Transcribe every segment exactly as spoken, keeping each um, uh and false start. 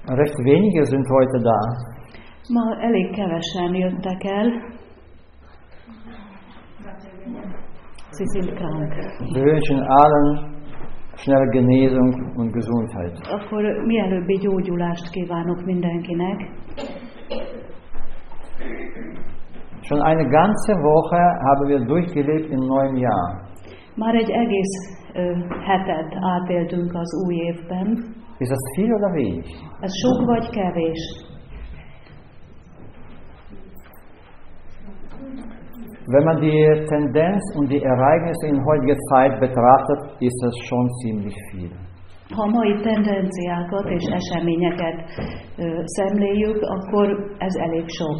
Recht wenige sind heute da. Ma elég kevesen jöttek el. Sie sind krank. Wir wünschen allen schnelle Genesung und Gesundheit. Akkor mielőbbi gyógyulást kívánok mindenkinek. Schon eine ganze Woche haben wir durchgelebt im neuen Jahr. Már egy egész ö, hetet átéltünk az új évben. Ist das viel oder wenig? Ez sok vagy kevés? Wenn man die Tendenz und die Ereignisse in heutiger Zeit betrachtet, ist das schon ziemlich viel. Ha a mai tendenciákat és eseményeket ö, szemléljük, akkor ez elég sok.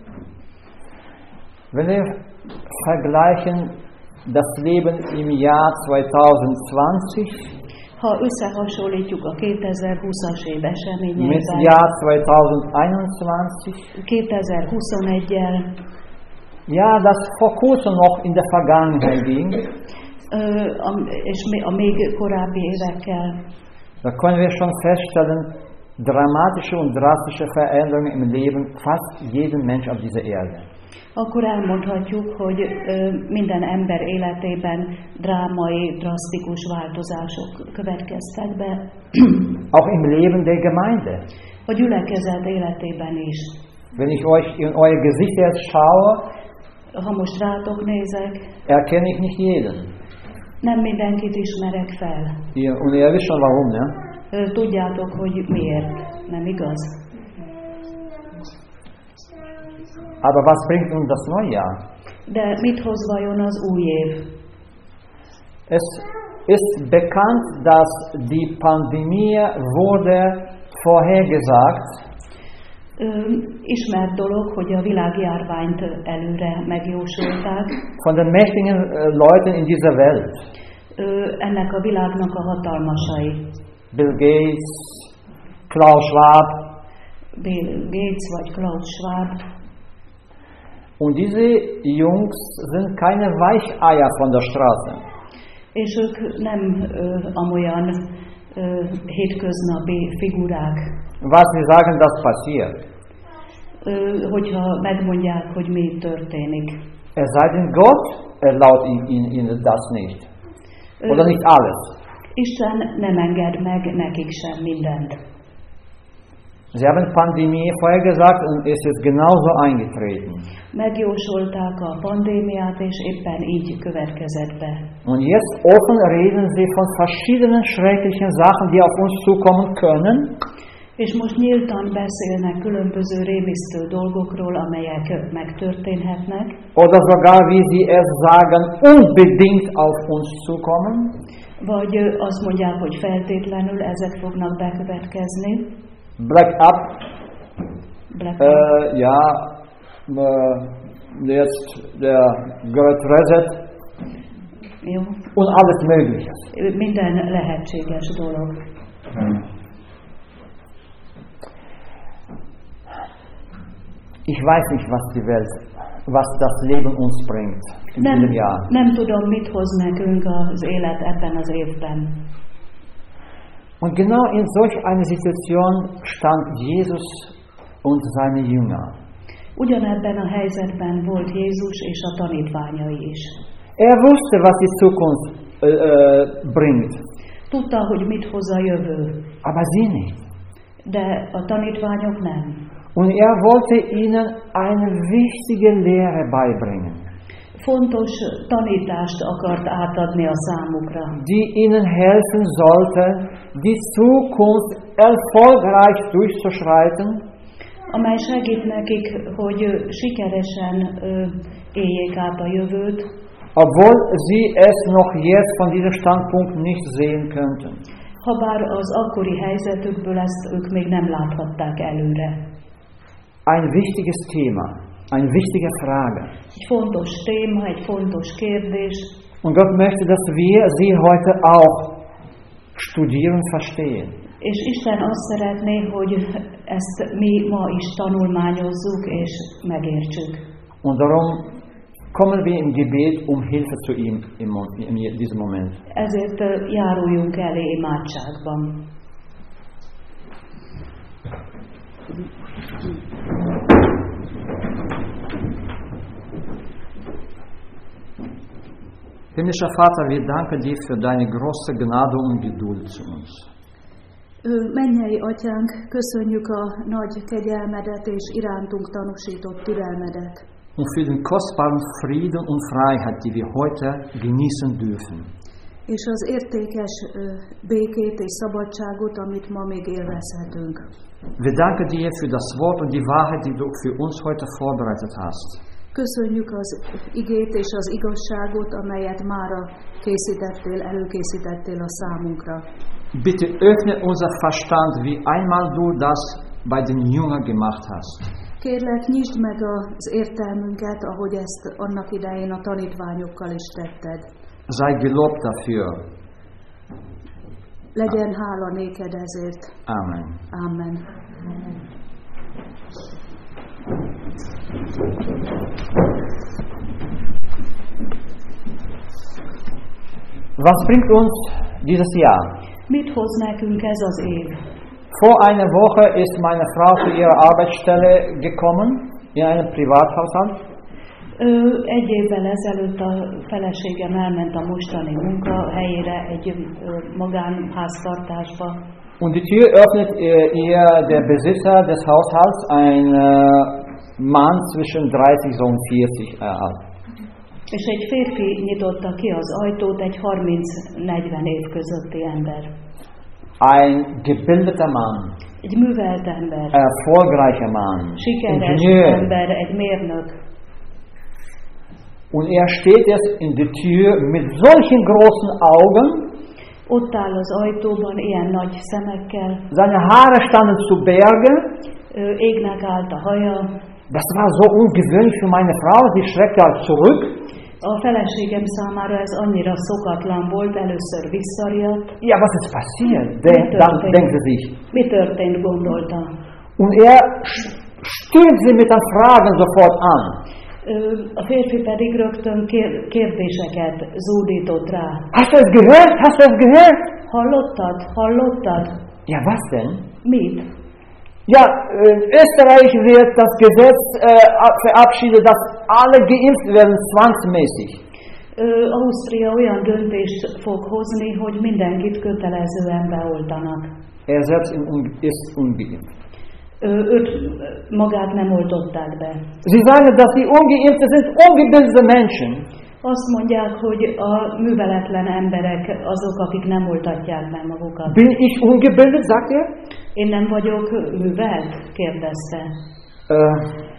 Wenn wir vergleichen das Leben im Jahr zweitausendzwanzig ha összehasonlítjuk a kétezer-húszas év mit eseményeivel Jahr zweitausendeinundzwanzig, kétezer-huszonegyel, ja, das vor kurzem noch in der Vergangenheit ging, ö, a, és mi- a még korábbi évekkel, da können wir schon feststellen, dramatische und drastische Veränderungen im Leben fast jeden Mensch auf dieser Erde. akkor elmondhatjuk, hogy ö, minden ember életében drámai, drasztikus változások következtek be, Auch im Leben der Gemeinde. a gyülekezet életében is. Wenn ich euch in euer Gesicht jetzt schaue, Ha most rátok nézek, erkenne ich nicht jeden. nem mindenkit ismerek fel. Ihr, und ihr wisst schon warum, ne? Ö, Tudjátok, hogy miért, nem igaz? Aber was bringt uns das Neujahr? De mit hoz vajon az új év? Es ist bekannt, dass die Pandemie wurde vorhergesagt. Ö, ismert dolog, hogy a világjárványt előre megjósolták. Von den mächtigen äh, Leuten in dieser Welt. Ö, ennek a világnak a hatalmasai. Bill Gates, Klaus Schwab. Bill Gates vagy Klaus Schwab. Und diese Jungs sind keine Weicheier von der Straße. És ők nem ö, amolyan ö, hétköznapi figurák. Was sie sagen, das passiert. Ö, hogyha megmondják, hogy mi történik. Es sei denn, Gott erlaubt ihnen, ihnen das nicht. Oder nicht alles. Isten nem enged meg nekik sem mindent. Sie haben Pandemie vorhergesagt und es ist genauso eingetreten. Megjósolták a pandémiát, és éppen így következett be. Und jetzt offen reden sie von verschiedenen schrecklichen Sachen, die auf uns zukommen können. És most nyíltan beszélnek különböző rémisztő dolgokról, amelyek megtörténhetnek. Oder sogar, wie sie es sagen, unbedingt auf uns zukommen. Vagy azt mondják, hogy feltétlenül ezek fognak bekövetkezni. Black up. Black Äh, ja, äh, jetzt der Great Reset. Jó. Und alles Mögliche. Minden lehetséges dolog. Ich weiß nicht, was die Welt, was das Leben uns bringt in Nem, diesem Jahr. nem tudom, mit hoz nekünk az élet ebben az évben. Und genau in solch einer Situation stand Jesus und seine Jünger. Ugyanebben a helyzetben volt Jézus és a tanítványai is. Er wusste, was die Zukunft äh, äh, bringt, Tudta, hogy mit hoz a jövő, aber sie nicht. de a tanítványok nem. Und er wollte ihnen eine wichtige Lehre beibringen, Fontos tanítást akart átadni a számukra, die ihnen helfen sollte, die Zukunft erfolgreich durchzuschreiten, amely segít nekik, hogy sikeresen ö, éljék át a jövőt, obwohl sie es noch jetzt von diesem Standpunkt nicht sehen könnten. habár az akkori helyzetükből ezt ők még nem láthatták előre. Ein wichtiges Thema, eine wichtige Frage. Egy fontos téma, egy fontos kérdés, Und Gott möchte, dass wir sie heute auch studieren und verstehen. és Isten azt szeretné, hogy ezt mi ma is tanulmányozzuk és megértsük. Und darum kommen wir im Gebet um Hilfe zu ihm in diesem Moment. Ezért ö, járuljunk elé imádságban. Himmlischer Vater, wir danken dir für deine große Gnade und Geduld zu uns. Mennyei Atyánk, köszönjük a nagy kegyelmedet és irántunk tanúsított türelmedet. Und für den kostbaren Frieden und Freiheit, die wir heute genießen dürfen. És az értékes békét és szabadságot, amit ma még élvezhetünk. Wir danken dir für das Wort und die Wahrheit, die du für uns heute vorbereitet hast. Köszönjük az igét és az igazságot, amelyet mára készítettél, előkészítettél a számunkra. Bitte öffne unser Verstand, wie einmal du das bei den Jüngern gemacht hast. Kérlek, nyisd meg az értelmünket, ahogy ezt annak idején a tanítványokkal is tetted. Sei gelobt dafür. Legyen hála néked ezért. Amen. Amen. Was bringt uns dieses Jahr? Mit hoz nekünk ez az év? Vor einer Woche ist meine Frau zu ihrer Arbeitsstelle gekommen, in einem Privathaushalt. Egy évvel ezelőtt a feleségem elment a mostani munkahelyére egy magánháztartásba. Und die Tür öffnet ihr der Besitzer des Haushalts, ein Mann zwischen dreißig und vierzig alt. És egy férfi nyitotta ki az ajtót, egy harminc-negyven év közötti ember. Ein gebildeter Mann. Egy művelt ember. Erfolgreicher Mann. Sikeres ember, egy mérnök. Und er steht jetzt in der Tür mit solchen großen Augen. Ott áll az ajtóban ilyen nagy szemekkel. Seine Haare standen zu Berge. Égnek állt a haja. Das war so ungewöhnlich für meine Frau, sie schreckte halt zurück. A feleségem számára ez annyira szokatlan volt, először visszariadt. Ja, was ist passiert? Den, dann denkt sie sich. Mi történt, gondolta. Und er stürmt sie mit den Fragen sofort an. A férfi pedig rögtön kérdéseket zúdított rá. Hast du es gehört? Hast du es gehört? Hallottad? Hallottad? Ja, was denn? Mit? Ja, in Österreich wird das Gesetz äh, verabschiedet, dass alle geimpft werden, zwangsmäßig. Ausztria olyan döntést fog hozni, hogy mindenkit kötelezően beoltanak. Er selbst ist ungeimpft. Őt magát nem oltották be. Sie sagen, dass die Ungeimpften sind ungebildete Menschen. Azt mondják, hogy a műveletlen emberek azok, akik nem oltatják be magukat. Bin ich ungebildet, sagt er? Én nem vagyok művelt? Kérdezte. Uh,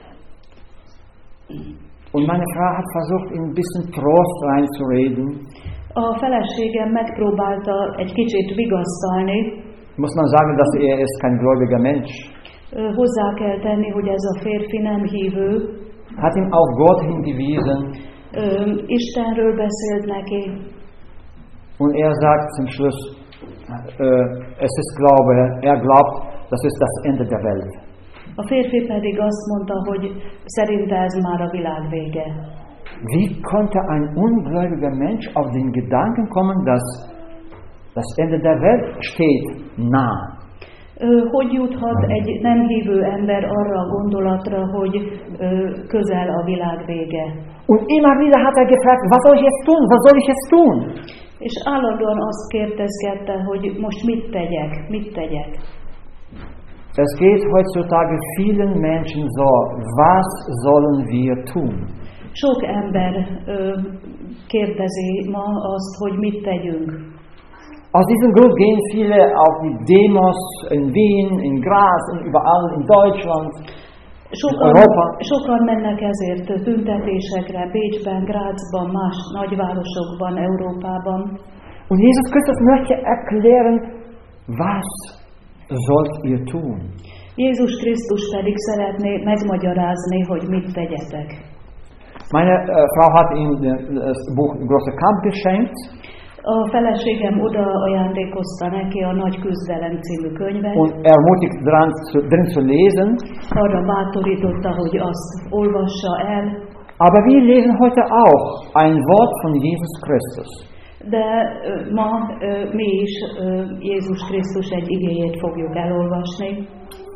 und meine Frau hat versucht, ihm ein bisschen Trost reinzureden. A feleségem megpróbálta egy kicsit vigasztalni. Muss man sagen, dass er ist kein gläubiger Mensch. Hozzá kell tenni, hogy ez a férfi nem hívő. Hat ihm auf Gott hingewiesen. Istenről beszélt neki. Und er sagt zum Schluss, äh, es ist Glaube, er glaubt, das ist das Ende der Welt. A férfi pedig azt mondta, hogy szerinte ez már a világ vége. Wie konnte ein ungläubiger Mensch auf den Gedanken kommen, dass das Ende der Welt steht nah? Hogy juthat egy nem hívő ember arra a gondolatra, hogy közel a világ vége? Und immer wieder hat er gefragt, was soll ich jetzt tun? Was soll ich jetzt tun? És állandóan azt kérdezgette, hogy most mit tegyek, mit tegyek. Es geht heutzutage vielen Menschen so, was sollen wir tun? Sok ember ö, kérdezi ma azt, hogy mit tegyünk. Aus diesem Grund gehen viele auf die Demos in Wien, in Graz und überall in Deutschland, sokan, in Europa. Sokan mennek ezért tüntetésekre Bécsben, Grazban, más nagyvárosokban, Európában. Und Jesus Christus möchte erklären, was sollt ihr tun? Jézus Krisztus pedig szeretné megmagyarázni, hogy mit tegyetek. Meine äh, Frau hat ihm das Buch Große Kampf geschenkt. A feleségem oda ajándékozta neki a Nagy Küzdelem című könyvet. Und ermutigt dran zu, drin zu lesen. Arra bátorította, hogy azt olvassa el. Aber wir lesen heute auch ein Wort von Jesus Christus. De uh, ma uh, mi is uh, Jézus Krisztus egy igéjét fogjuk elolvasni.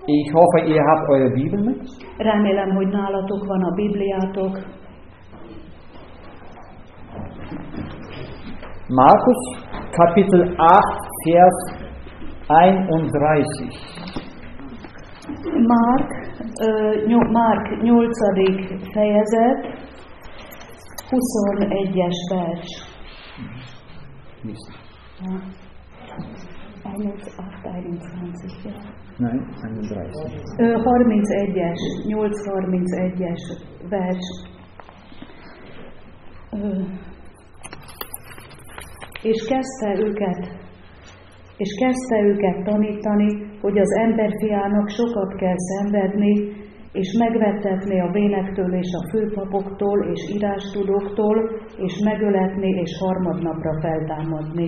Ich hoffe, ihr habt eure Bibel mit. Remélem, hogy nálatok van a Bibliátok. Markus, Kapitel acht, Vers einunddreißig. Márk, uh, Márk nyolcadik fejezet, huszonegyes vers. Ja. einundzwanzig, ja. Nein, einunddreißig. Uh, harmincegyes, nyolc harmincegyes vers. Uh, és kezdte őket, és kezdte őket tanítani, hogy az emberfiának sokat kell szenvedni, és megvettetni a vénektől és a főpapoktól és írástudóktól, és megöletni és harmadnapra feltámadni.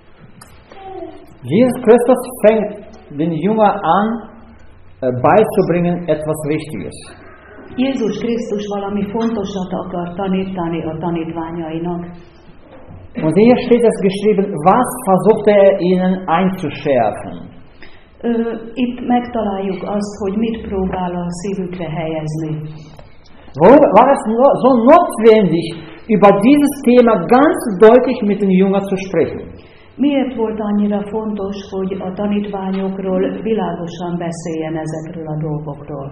Jesus Christus fängt den Jünger an, beizubringen etwas Wichtiges. Jézus Krisztus valami fontosat akar tanítani a tanítványainak. Und hier steht es geschrieben, was versuchte er ihnen einzuschärfen. Itt megtaláljuk azt, hogy mit próbál a szívükre helyezni. Warum war es so notwendig, über dieses Thema ganz deutlich mit den Jüngern zu sprechen? Miért volt annyira fontos, hogy a tanítványokról világosan beszéljen ezekről a dolgokról?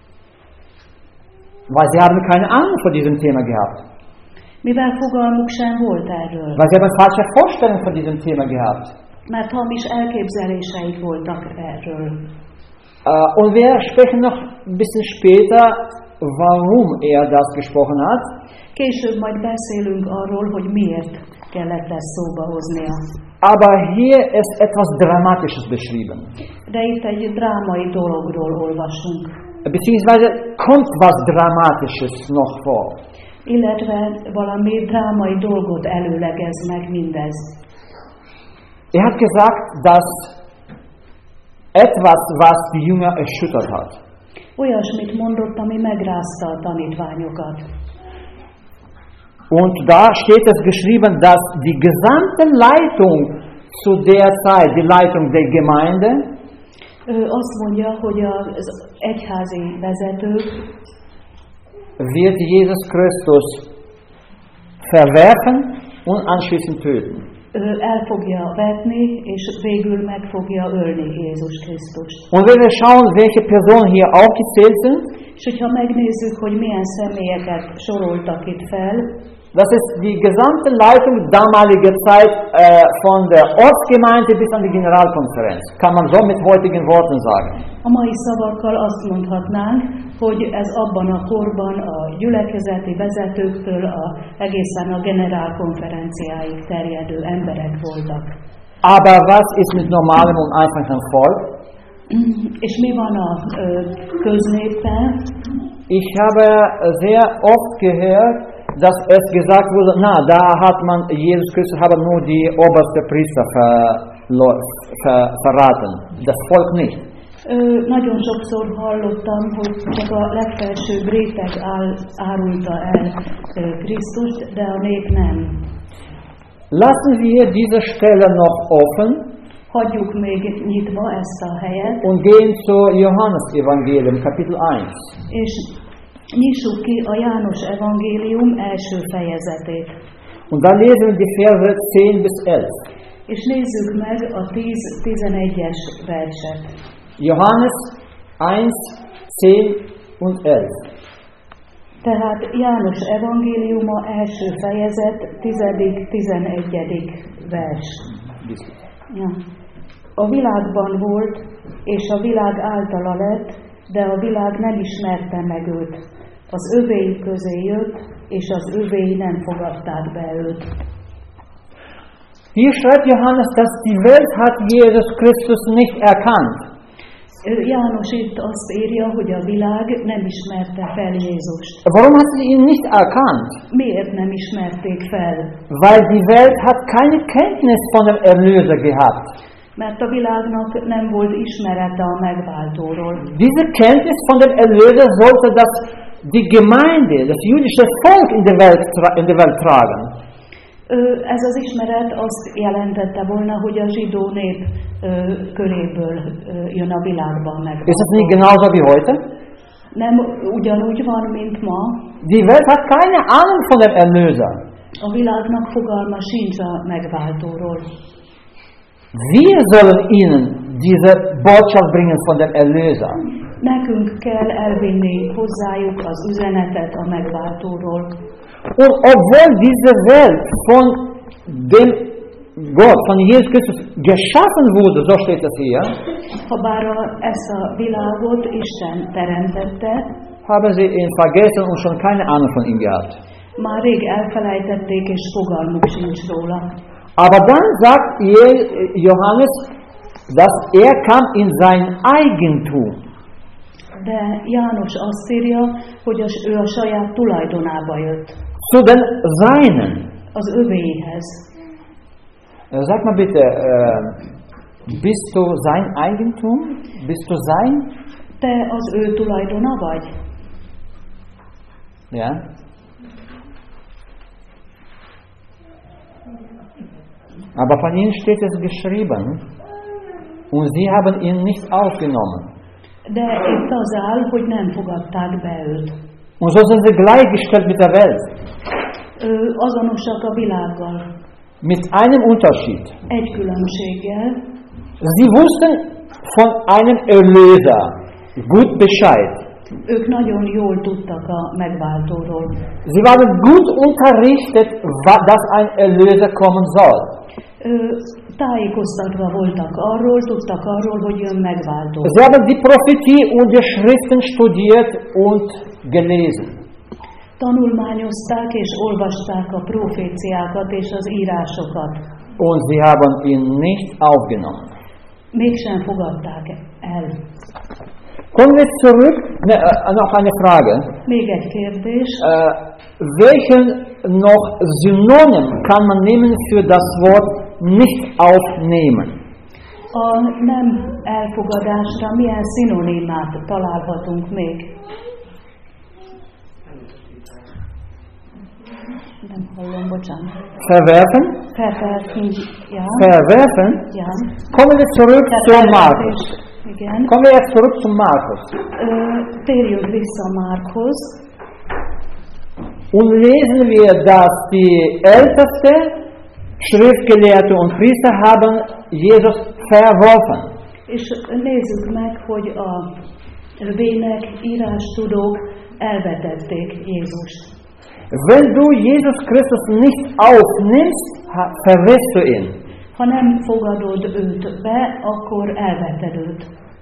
Weil sie haben keine Ahnung von diesem Thema gehabt. Mivel fogalmuk sem volt erről. Weil sie haben eine falsche Vorstellung von diesem Thema gehabt. Mert hamis elképzeléseik voltak erről. Uh, und wir sprechen noch ein bisschen später, warum er das gesprochen hat. Később majd beszélünk arról, hogy miért kellett ezt szóba hoznia. Aber hier ist etwas Dramatisches beschrieben. De itt egy drámai dologról olvasunk. Beziehungsweise kommt was Dramatisches noch vor. Illetve valami drámai dolgot előlegez meg mindez. Er hat gesagt, dass etwas, was die Jünger erschüttert hat. Olyasmit mondott, ami megrázta a tanítványokat. Und da steht es geschrieben, dass die gesamte Leitung zu der Zeit, die Leitung der Gemeinde, Ő azt mondja, hogy az egyházi vezetők wird Jesus Christus verwerfen und anschließend töten. Ő el fogja vetni, és végül meg fogja ölni Jézus Krisztust. Und wenn wir schauen, welche Personen hier aufgezählt sind, és hogyha megnézzük, hogy milyen személyeket soroltak itt fel, das ist die gesamte Leitung damaliger Zeit äh, von der Ortsgemeinde bis an die Generalkonferenz. Kann man so mit heutigen Worten sagen. A mai szavakkal azt mondhatnánk, hogy ez abban a korban a gyülekezeti vezetőktől a, egészen a generálkonferenciáig terjedő emberek voltak. Aber was ist mit normalem und einfachem Volk? És mi van a ö, köznéppel? Ich habe sehr oft gehört, dass es gesagt wurde, na, da hat man Jesus Christus aber nur die oberste Priester ver, ver, verraten, das Volk nicht. Ö, nagyon sokszor hallottam, hogy csak a legfelsőbb réteg áll, árulta el ö, Krisztust, de a nép nem. Lassen wir diese Stelle noch offen. Hagyjuk még nyitva ezt a helyet. Und gehen zu Johannes Evangelium, Kapitel eins. És nyissuk ki a János evangélium első fejezetét. Und da lesen wir die Verse zehn bis elf. És nézzük meg a tíz-tizenegyes verset. Johannes eins, zehn und elf. Tehát János evangéliuma első fejezet, tizedik-tizenegyedik vers. Ja. A világban volt, és a világ általa lett, de a világ nem ismerte meg őt. Az övéi közé jött, és az övéi nem fogadták be őt. Hier schreibt Johannes, dass die Welt hat Jesus Christus nicht erkannt. János itt azt írja, hogy a világ nem ismerte fel Jézust. Warum hat sie ihn nicht erkannt? Miért nem ismerték fel? Weil die Welt hat keine Kenntnis von dem Erlöser gehabt. Mert a világnak nem volt ismerete a megváltóról. Diese Kenntnis von dem Erlöser sollte das die Gemeinde, das jüdische Volk in der Welt, in der Welt tragen. Ez az ismeret azt jelentette volna, hogy a zsidó nép köréből jön a világban meg. Ist das nicht genauso wie heute? Nem ugyanúgy van, mint ma. Die Welt hat keine Ahnung von dem Erlöser. A világnak fogalma sincs a megváltóról. Wir sollen ihnen diese Botschaft bringen von dem Erlöser. Nekünk kell elvinni hozzájuk az üzenetet a megváltóról. Und obwohl diese Welt von dem Gott, von Jesus Christus geschaffen wurde, so steht es hier, habár a, ezt a világot Isten teremtette, haben sie ihn vergessen und schon keine Ahnung von ihm gehabt. Már rég elfelejtették és fogalmuk sincs róla. Aber dann sagt Johannes, dass er kam in sein Eigentum. De János azt írja, hogy ő a saját tulajdonába jött. Zu den Seinen. Az övéhez. Sag mal bitte, äh, bist du sein Eigentum? Bist du sein? Te az ő tulajdona vagy? Ja. Aber von ihnen steht es geschrieben, und sie haben ihn nicht aufgenommen. De itt az áll, hogy nem fogadták be őt. Und so sind sie gleichgestellt mit der Welt. Ő azonosak a világgal. Mit einem Unterschied. Egy különbséggel. Sie wussten von einem Erlöser gut Bescheid. Ők nagyon jól tudtak a megváltóról. Sie waren gut unterrichtet, dass ein Erlöser kommen soll. Ő, tájékoztatva voltak arról, tudtak arról, hogy jön megváltó. Sie haben die Prophetie und die Schriften studiert und gelesen. Tanulmányozták és olvasták a proféciákat és az írásokat. Und sie haben ihn nicht aufgenommen. Mégsem fogadták el. Kommen wir zurück, ne, äh, noch eine Frage. Még egy kérdés. Äh, welchen noch Synonym kann man nehmen für das Wort nicht aufnehmen? A nem elfogadásra milyen szinonimát találhatunk még? Nem hallom, bocsánat. Verwerfen? Verwerfen, ja. Verwerfen? Ja. Kommen wir zurück zu Markus. Igen. Kommen wir jetzt zurück zu Markus. Ö, térjünk vissza Márkhoz. Und lesen wir, dass die Älteste, Schriftgelehrte und Priester haben Jesus verworfen. És nézzük meg, hogy a vének, írástudók elvetették Jézust. Wenn du Jesus Christus nicht aufnimmst, verwirrst du ihn. Ha nem fogadod őt be, akkor elveted őt.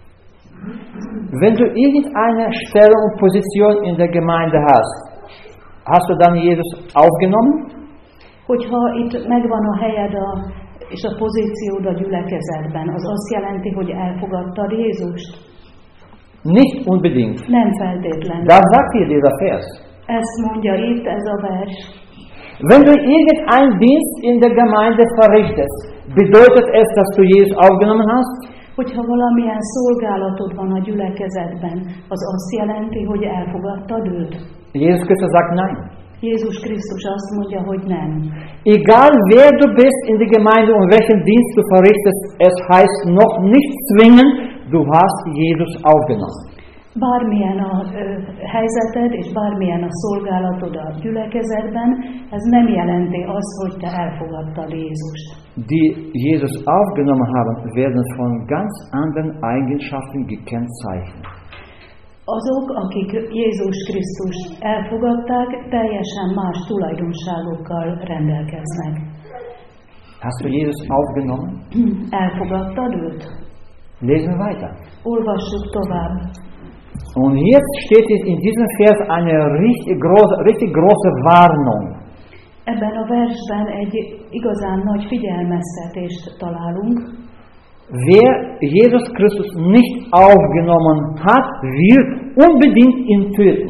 Wenn du irgendeine Stellung und Position in der Gemeinde hast, hast du dann Jesus aufgenommen? Hogyha itt megvan a helyed a, és a pozíciód a gyülekezetben, az azt jelenti, hogy elfogadtad Jézust? Nicht unbedingt. Nem feltétlenül. Das sagt hier dieser Vers. Ezt mondja itt ez a vers. Wenn du irgendeinen Dienst in der Gemeinde verrichtest, bedeutet es, dass du Jesus aufgenommen hast? Hogyha valamilyen szolgálatod van a gyülekezetben, az azt jelenti, hogy elfogadtad őt? Jesus Christus sagt nein. Jézus Krisztus azt mondja, hogy nem. Egal wer du bist in der Gemeinde und welchen Dienst du verrichtest, es heißt noch nicht zwingen, du hast Jesus aufgenommen. Bármilyen a ö, helyzeted, és bármilyen a szolgálatod a gyülekezetben, ez nem jelenti azt, hogy te elfogadtad Jézust. Die Jesus aufgenommen haben, werden von ganz anderen Eigenschaften gekennzeichnet. Azok, akik Jézus Krisztust elfogadták, teljesen más tulajdonságokkal rendelkeznek. Hast du Jesus aufgenommen? Elfogadtad őt? Lesen wir weiter. Olvassuk tovább. Und jetzt steht in diesem Vers eine richtig große, richtig große Warnung. Ebben a versben egy igazán nagy figyelmeztetést találunk. Wer Jesus Christus nicht aufgenommen hat, wird unbedingt ihn töten.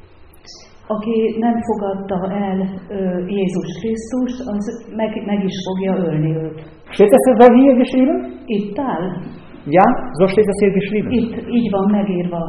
Aki nem fogadta el ö, Jézus Krisztust, az meg, meg is fogja ölni őt. Steht das so hier geschrieben? Itt áll? Ja, so steht das hier geschrieben. Itt, így van megírva.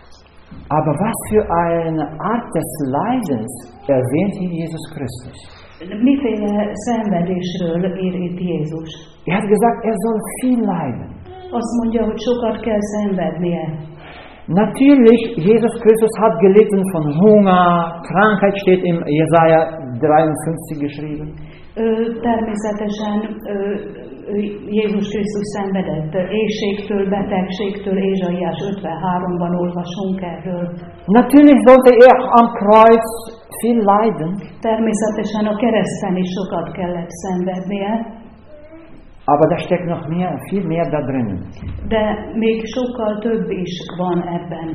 Aber was für eine Art des Leidens erwähnt hier Jesus Christus? miféle szenvedésről ír itt Jézus? Er hat gesagt, er soll viel leiden. Azt mondja, hogy sokat kell szenvednie. Natürlich, Jesus Christus hat gelitten von Hunger, Krankheit steht im Jesaja dreiundfünfzig geschrieben. Természetesen Jézus Krisztus szenvedett éhségtől, betegségtől, Ézsaiás ötvenháromban olvasunk erről. Natürlich sollte er am Kreuz viel leiden. Természetesen a kereszten is sokat kellett szenvednie. Aber da steckt noch mehr, viel mehr da drin. De még sokkal több is van ebben.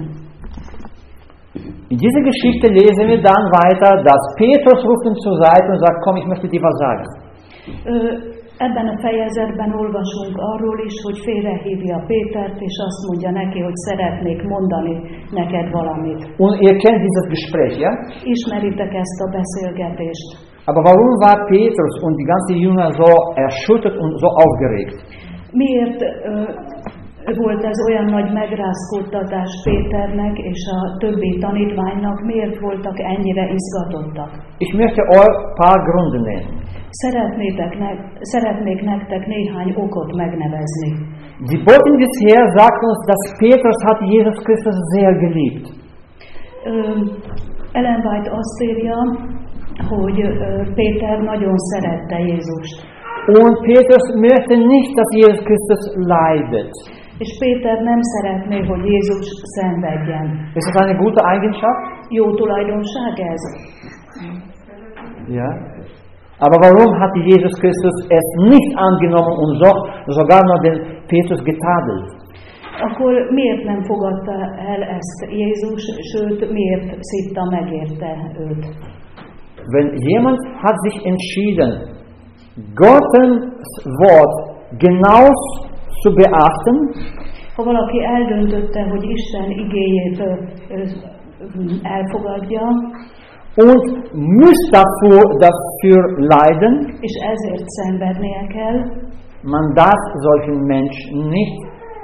In dieser Geschichte lesen wir dann weiter, dass Petrus ruft ihn zur Seite und sagt, komm, ich möchte dir was sagen. Ebben a fejezetben olvasunk arról is, hogy félrehívja Pétert, és azt mondja neki, hogy szeretnék mondani neked valamit. Und ihr kennt dieses Gespräch, ja? Ismeritek ezt a beszélgetést. Aber warum war Petrus und die ganzen Jünger so erschüttert und so aufgeregt? Miért uh, volt ez olyan nagy megrázkódtatás Péternek és a többi tanítványnak? Miért voltak ennyire izgatottak? Ich möchte euch paar Gründe nennen. Szeretnétek ne, szeretnék nektek néhány okot megnevezni. Die Botin des Herrn sagt uns, dass Petrus hat Jesus Christus sehr geliebt. Uh, Ellen White azt írja, hogy uh, Péter nagyon szerette Jézust. Und Petrus möchte nicht, dass Jesus Christus leidet. És Péter nem szeretné, hogy Jézus szenvedjen. Ist das eine gute Eigenschaft? Jó tulajdonság ez? Ja. Aber warum hat Jesus Christus es nicht angenommen und so, sogar noch den Petrus getadelt? Akkor miért nem fogadta el ezt Jézus, sőt, miért szitta megérte őt? Wenn jemand hat sich entschieden, Gottes Wort genau zu beachten, ha valaki eldöntötte, hogy Isten igéjét elfogadja, und muss dafür, dafür leiden, és ezért szenvednie kell, man darf solchen Menschen nicht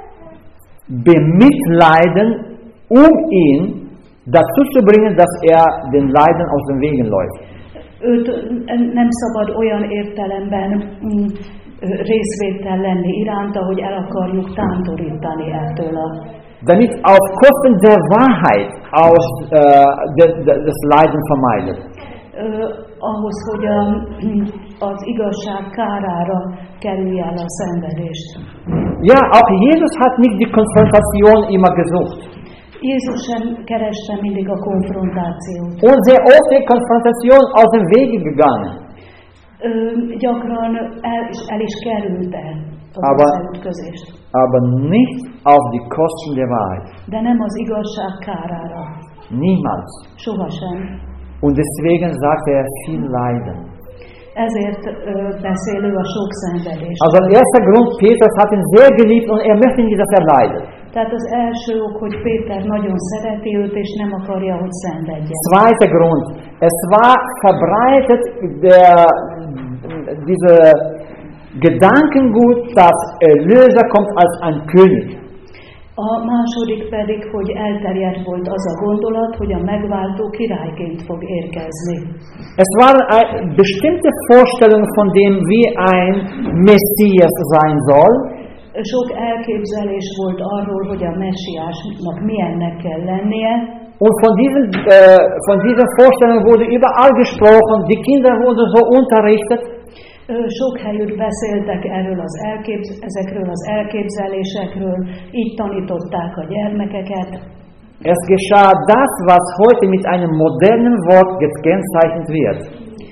bemitleiden, um ihn dazu zu bringen, dass er den Leiden aus den Wegen läuft. Őt nem szabad olyan értelemben mm, részvétel lenni iránta, hogy el akarjuk tántorítani ettől a... Damit auf Kosten der Wahrheit aus, äh, des, des Leiden vermeidet. Uh, ahhoz, hogy a, az igazság kárára kerülje el a szenvedést. Ja, auch Jesus hat nicht die Konfrontation immer gesucht. Jézus sem kereste mindig a konfrontációt. Und sehr oft die Konfrontation aus dem Wege gegangen. Uh, gyakran el, el is kerülte az aber, összeütközést. Aber nicht auf die Kosten der Wahrheit. De nem az igazság kárára. Niemals. Sohasem. Und deswegen sagt er viel Leiden. Ezért uh, beszél ő a sok szenvedést. Also der erste Grund, Petrus hat ihn sehr geliebt und er möchte nicht, dass er leidet. Tehát az első ok, hogy Péter nagyon szereti őt, és nem akarja, hogy szenvedjen. Zweiter Grund, es war verbreitet der, diese Gedankengut, dass Erlöser kommt als ein König. A második pedig, hogy elterjedt volt az a gondolat, hogy a megváltó királyként fog érkezni. Es waren bestimmte Vorstellungen von dem, wie ein Messias sein soll. Sok elképzelés volt arról, hogy a messiásnak milyennek kell lennie. Und von diesen, äh, von dieser Vorstellung wurde überall gesprochen, die Kinder wurden so unterrichtet. Sok helyütt beszéltek erről az elképz- ezekről az elképzelésekről, így tanították a gyermekeket. Es geschah das, was heute mit einem modernen Wort gekennzeichnet wird.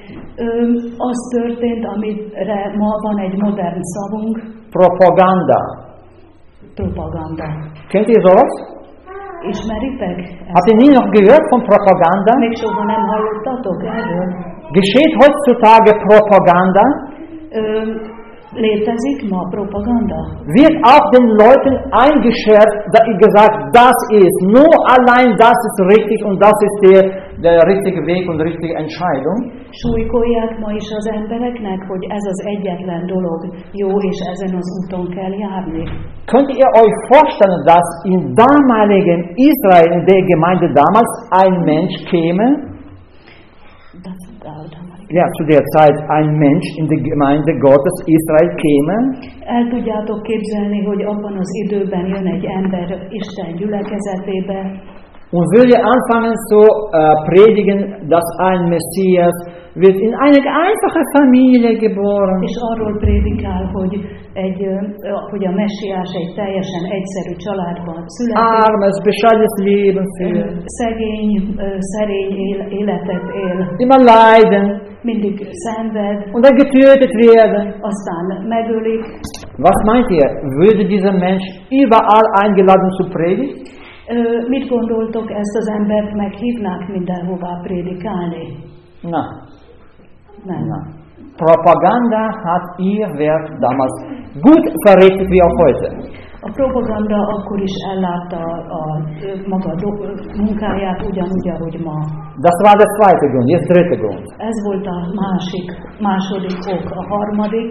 Az történt, amire ma van egy modern szavunk. Propaganda. Propaganda. Kennt ihr sowas? Ismeritek? Habt ihr nie noch gehört von Propaganda? Még soha nem hallottatok erről? Geschieht heutzutage Propaganda? Ö, létezik ma Propaganda? Wird auch den Leuten eingeschärft, da ihr gesagt, das ist, nur allein das ist richtig und das ist der, der richtige Weg und richtige Entscheidung? Súlykolják ma is az embereknek, hogy ez az egyetlen dolog jó, és ezen az úton kell járni. Könnt ihr euch vorstellen, dass in damaligen Israel, in der Gemeinde damals, ein Mensch käme? Das, ja, zu der Zeit ein Mensch in die Gemeinde Gottes Israel käme. El tudjátok képzelni, hogy abban az időben jön egy ember Isten gyülekezetébe, und würde anfangen zu äh, predigen, dass ein Messias wird in eine einfache Familie geboren. És arról prédikál, hogy, egy, hogy a messiás egy teljesen egyszerű családban születik. Armes, bescheidenes Leben führt. Szegény, szerény életet él. Immer leiden. Mindig szenved. Und dann getötet werden. Aztán megölik. Was meint ihr? Würde dieser Mensch überall eingeladen zu predigen? Mit gondoltok, ezt az embert meghívnák mindenhová prédikálni? Na. Nem. Na. Propaganda hat ihr Werk damals gut verrichtet wie auch heute. A propaganda akkor is ellátta a, a maga munkáját ugyanúgy, ahogy ma. Das war der zweite Grund, jetzt dritte Grund. Ez volt a másik, második ok. A harmadik.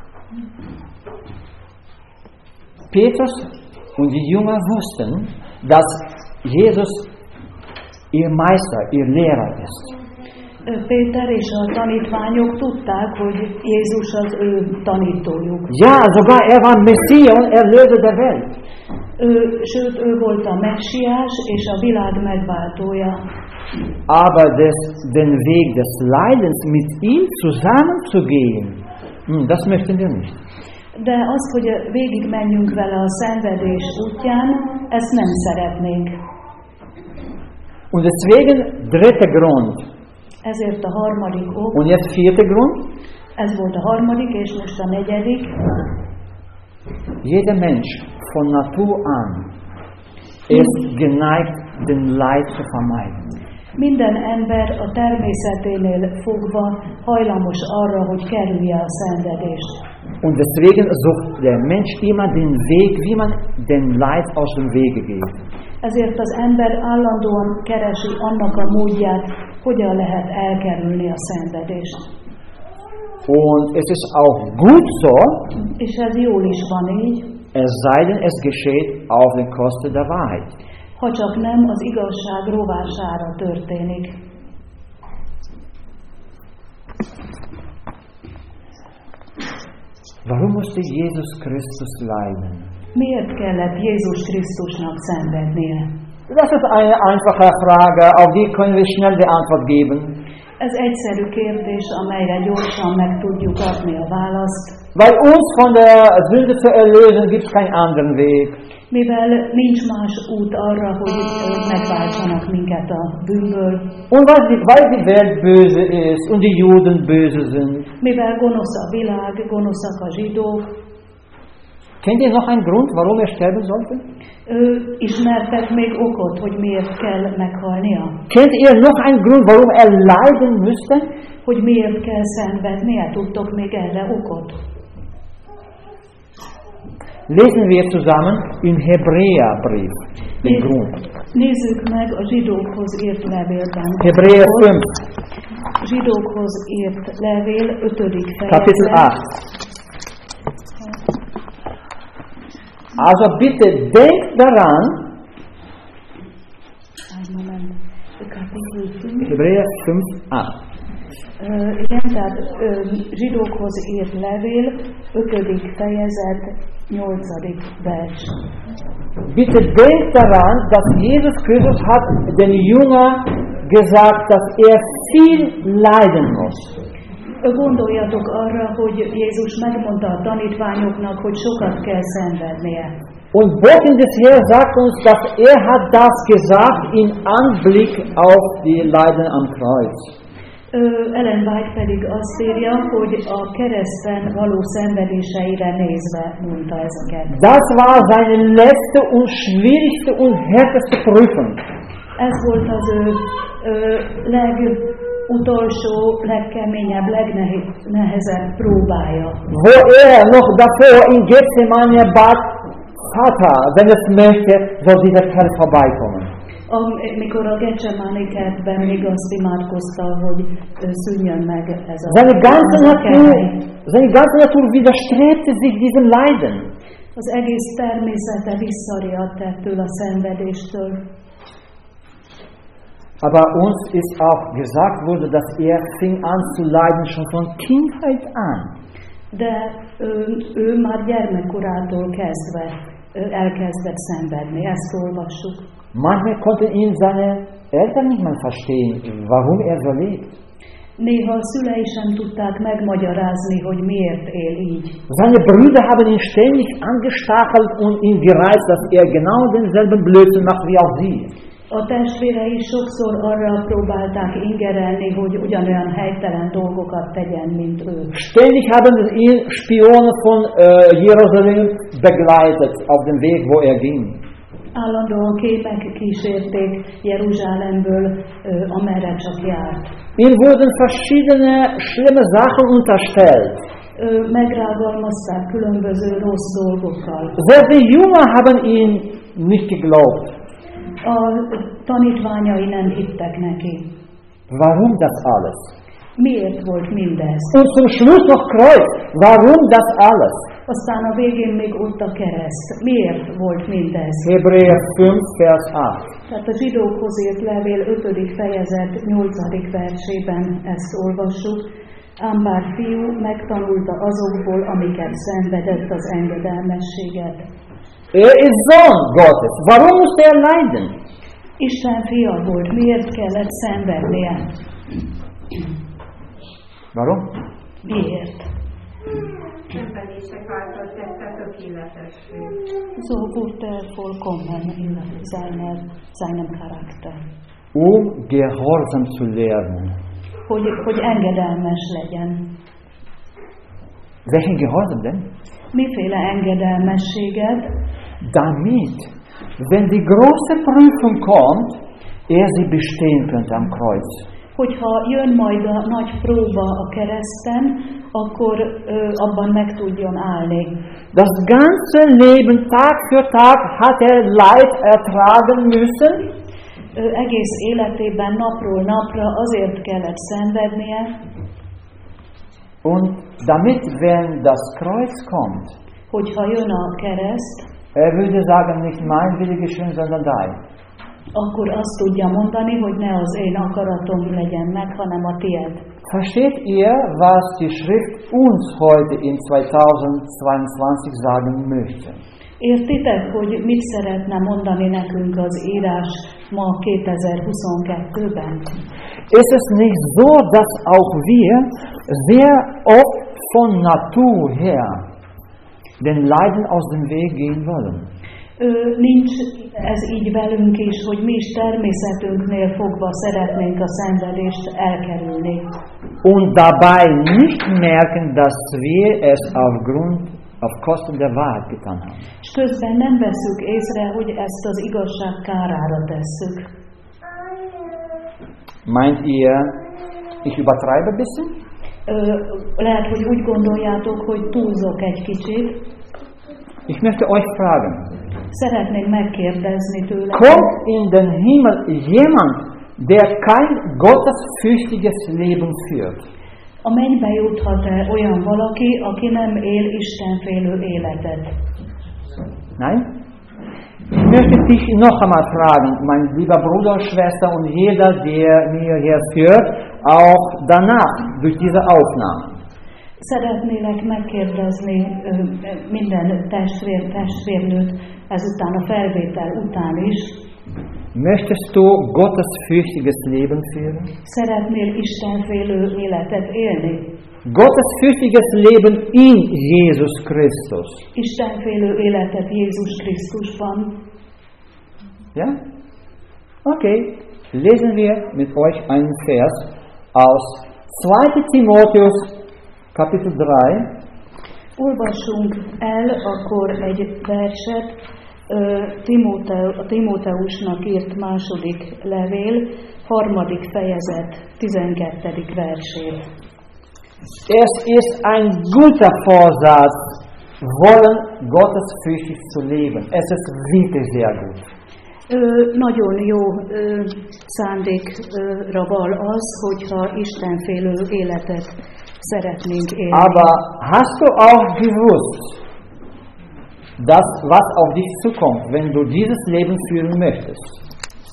Petrus und die Jünger wussten, dass Jesus ihr Meister, ihr Lehrer ist. Péter és a tanítványok tudták, hogy Jézus az ő tanítójuk. Ja, sogar er war Messias und Erlöser der Welt. Ő, sőt, ő volt a messiás és a világ megváltója. Aber des, den Weg des Leidens mit ihm zusammenzugehen, das möchten wir nicht. De azt, hogy végig menjünk vele a szenvedés útján, ezt nem szeretnénk. Und deswegen dritter Grund. Ezért a harmadik ok. Und jetzt vierter Grund. Ez volt a harmadik, és most a negyedik. Jeder Mensch von Natur an ist geneigt, den Leid zu vermeiden. Minden ember a természeténél fogva hajlamos arra, hogy kerülje a szenvedést. Und deswegen sucht der Mensch immer den Weg, wie man den Leid aus dem Wege geht. Ezért az ember állandóan keresi annak a módját, hogyan lehet elkerülni a szenvedést. Und es ist auch gut so, és ez jól is van így, es sei denn, es geschieht auf den Kosten der Wahrheit. Ha csak nem az igazság rovására történik. Warum musste Jesus Christus leiden? Miért kellett Jézus Krisztusnak szenvednie? Das ist eine einfache Frage, auf die können wir schnell die Antwort geben. Ez egyszerű kérdés, amelyre gyorsan meg tudjuk adni a választ. Weil uns von der Sünde zu erlösen, gibt es keinen anderen Weg. Mivel nincs más út arra, hogy megváltsanak minket a bűnből. Und weil die, weil die Welt böse ist und die Juden böse sind. Mivel gonosz a világ, gonoszak a zsidók. Kennt ihr noch einen Grund, warum er sterben sollte? Ő ismertek még okot, hogy miért kell meghalnia? Kennt ihr noch einen Grund, warum er leiden müsste? Hogy miért kell szenvednie? Tudtok még erre okot? Lesen wir zusammen im Hebräerbrief den Grund. Nézzük meg a zsidókhoz írt levélben. Hebräer fünf. Zsidókhoz írt levél ötödik fejezet. Kapitel acht. Also bitte denkt daran, Hebräer fünf, acht. Uh, igen, tehát uh, zsidókhoz írt levél, ötödik fejezet, nyolcadik vers. Bitte denkt daran, dass Jesus Christus hat den Jünger gesagt, dass er viel leiden muss. Gondoljatok arra, hogy Jézus megmondta a tanítványoknak, hogy sokat kell szenvednie. Und Boten des Herrn sagt uns, dass er hat das gesagt in Anblick auf die Leiden am Kreuz. Ellen White pedig azt írja, hogy a kereszten való szenvedéseire nézve mondta ezeket. Das war seine letzte und schwierigste und härteste Prüfung. Ez volt az ő legutolsó, legkeményebb, legnehezebb próbája. Wo er noch davor in Gethsemane bat, Vater, wenn es möchte, soll dieser Kerl vorbeikommen. Amikor a Getsemani kertben még azt imádkozta, hogy szűnjön meg ez a... Seine ganze Natur, seine ganze Natur widerstrebte sich diesem Leiden. Az egész természete visszariadt ettől a szenvedéstől. Aber uns ist auch gesagt worden, dass er fing an zu leiden schon von Kindheit an. De ő, ő már gyermekkorától kezdve ő elkezdett szenvedni, ezt olvassuk. Manchmal konnten ihn seine Eltern nicht mal verstehen, warum er so lebt. Néha a szülei sem tudták megmagyarázni, hogy miért él így. Seine Brüder haben ihn ständig angestachelt und ihn gereizt, dass er genau denselben Blödsinn macht wie auch sie. A testvérei sokszor arra próbálták ingerelni, hogy ugyanolyan helytelen dolgokat tegyen, mint ő. Ständig haben ihn Spione von äh, Jerusalem begleitet auf dem Weg, wo er ging. Állandóan képek kísérték Jeruzsálemből, amerre csak járt. Ihm wurden verschiedene schlimme Sachen unterstellt. Megrágalmazták különböző rossz dolgokkal. Selbst die Jünger haben ihn nicht geglaubt. A tanítványai nem hittek neki. Warum das alles? Miért volt mindez? Und zum Schluss noch Kreuz. Warum das alles? Aztán a végén még ott a kereszt. Miért volt mindez? Hebräer fünf, Vers acht. Tehát a zsidókhoz írt levél ötödik fejezet nyolcadik versében ezt olvassuk. Ám bár fiú megtanulta azokból, amiket szenvedett, az engedelmességet. Er ist Sohn Gottes. Warum muss er leiden? Isten fia volt. Miért kellett szenvednie? Warum? Miért? Szenvedések által tette tökéletessé. So wurde er vollkommen in seiner, seinem Charakter. Um Gehorsam zu lernen. Hogy, hogy engedelmes legyen. Welchen Gehorsam denn? Miféle engedelmességet? Damit, wenn die große Prüfung kommt, er sie bestehen könnte am Kreuz. Hogyha jön majd a nagy próba a kereszten, akkor ö, abban meg tudjon állni. Das ganze Leben, Tag für Tag, hat er Leid ertragen müssen. Ö, egész életében napról napra azért kellett szenvednie. Und damit, wenn das Kreuz kommt, hogyha jön a kereszt, er würde sagen, nicht mein Wille geschehen, sondern dein. Akkor azt tudja mondani, hogy ne az én akaratom legyen meg, hanem a tied. Versteht ihr, was die Schrift uns heute in zweitausendzweiundzwanzig sagen möchte? Értitek, hogy mit szeretne mondani nekünk az írás ma kétezer-huszonkettőben? Ist es nicht so, dass auch wir sehr oft von Natur her den Leiden aus dem Weg gehen wollen? Ö, nincs ez így velünk is, hogy mi is természetünknél fogva szeretnénk a szenvedést elkerülni. Und dabei nicht merken, dass wir es aufgrund, auf Kosten der Wahrheit getan haben. És közben nem veszük észre, hogy ezt az igazság kárára tesszük. Meint ihr, ich übertreibe ein bisschen? Ö, lehet, hogy úgy gondoljátok, hogy túlzok egy kicsit. Ich möchte euch fragen. Szeretnék megkérdezni tőle. Kommt in den Himmel jemand, der kein gottesfürchtiges Leben führt? A mennybe juthat-e olyan valaki, aki nem él istenfélő életet? Nein? Ich möchte dich noch einmal fragen, mein lieber Bruder, Schwester und jeder, der mir hier führt, auch danach, durch diese Aufnahme. Szeretnélek megkérdezni minden testvér, testvérnőt ezután a felvétel után is. Möchtest du gottesfürchtiges Leben führen? Szeretnél istenfélő életet élni? Gottesfürchtiges Leben in Jesus Christus. Istenfélő életet Jézus Krisztusban. Ja? Okay. Lesen wir mit euch einen Vers aus zweiter Timotheus Kapitel drei. Olvassunk el akkor egy verset Timóteu, a Timóteusnak írt második levél, harmadik fejezet, tizenkettedik versét. Es ist ein guter Vorsatz, wollen gottesfürchtig zu leben. Es ist wirklich sehr gut. Ö, nagyon jó ö, szándékra val az, hogyha istenfélő életet szeretnénk élni. Aber hast du auch gewusst, dass was auf dich zukommt, wenn du dieses Leben führen möchtest?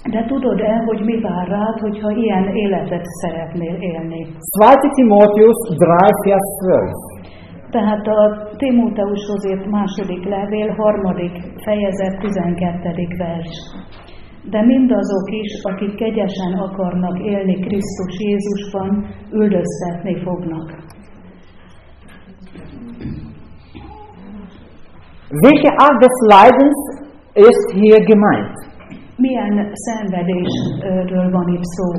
De tudod-e, hogy mi vár rád, hogyha ilyen életet szeretnél élni? zweiter Timotheus drei, Vers zwölf. Tehát a Timóteushoz írt második levél, harmadik fejezet, tizenkettedik vers. De mindazok is, akik kegyesen akarnak élni Krisztus Jézusban, üldöztetni fognak. Welche Art des Leidens ist hier gemeint? Milyen szenvedésről van itt szó?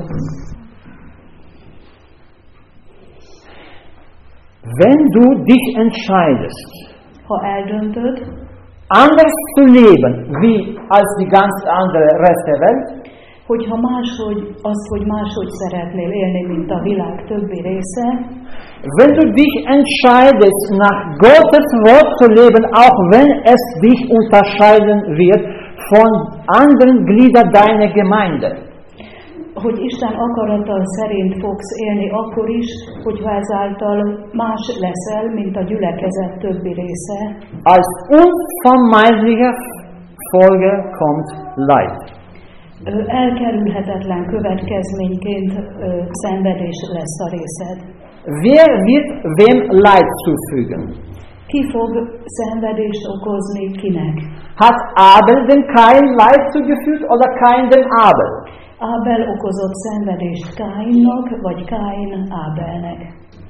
Wenn du dich entscheidest, Ha eldöntöd, anders zu leben, wie als die ganz andere Rest der Welt, hogyha máshogy, azt, hogy máshogy szeretnél élni, mint a világ többi része, wenn du dich entscheidest, nach Gottes Wort zu leben, auch wenn es dich unterscheiden wird von anderen Gliedern deiner Gemeinde, hogy Isten akaratal szerint fogsz élni akkor is, hogyha ezáltal más leszel, mint a gyülekezet többi része, als unvermeidliche Folge kommt Leid. Ö, elkerülhetetlen következményként ö, szenvedés lesz a részed. Wer wird wem Leid zufügen? Ki fog szenvedést okozni kinek? Hat Abel dem Kain Leid zugefügt oder Kain dem Abel? Ábel okozott szenvedést Káinnak, vagy Káin Ábelnek?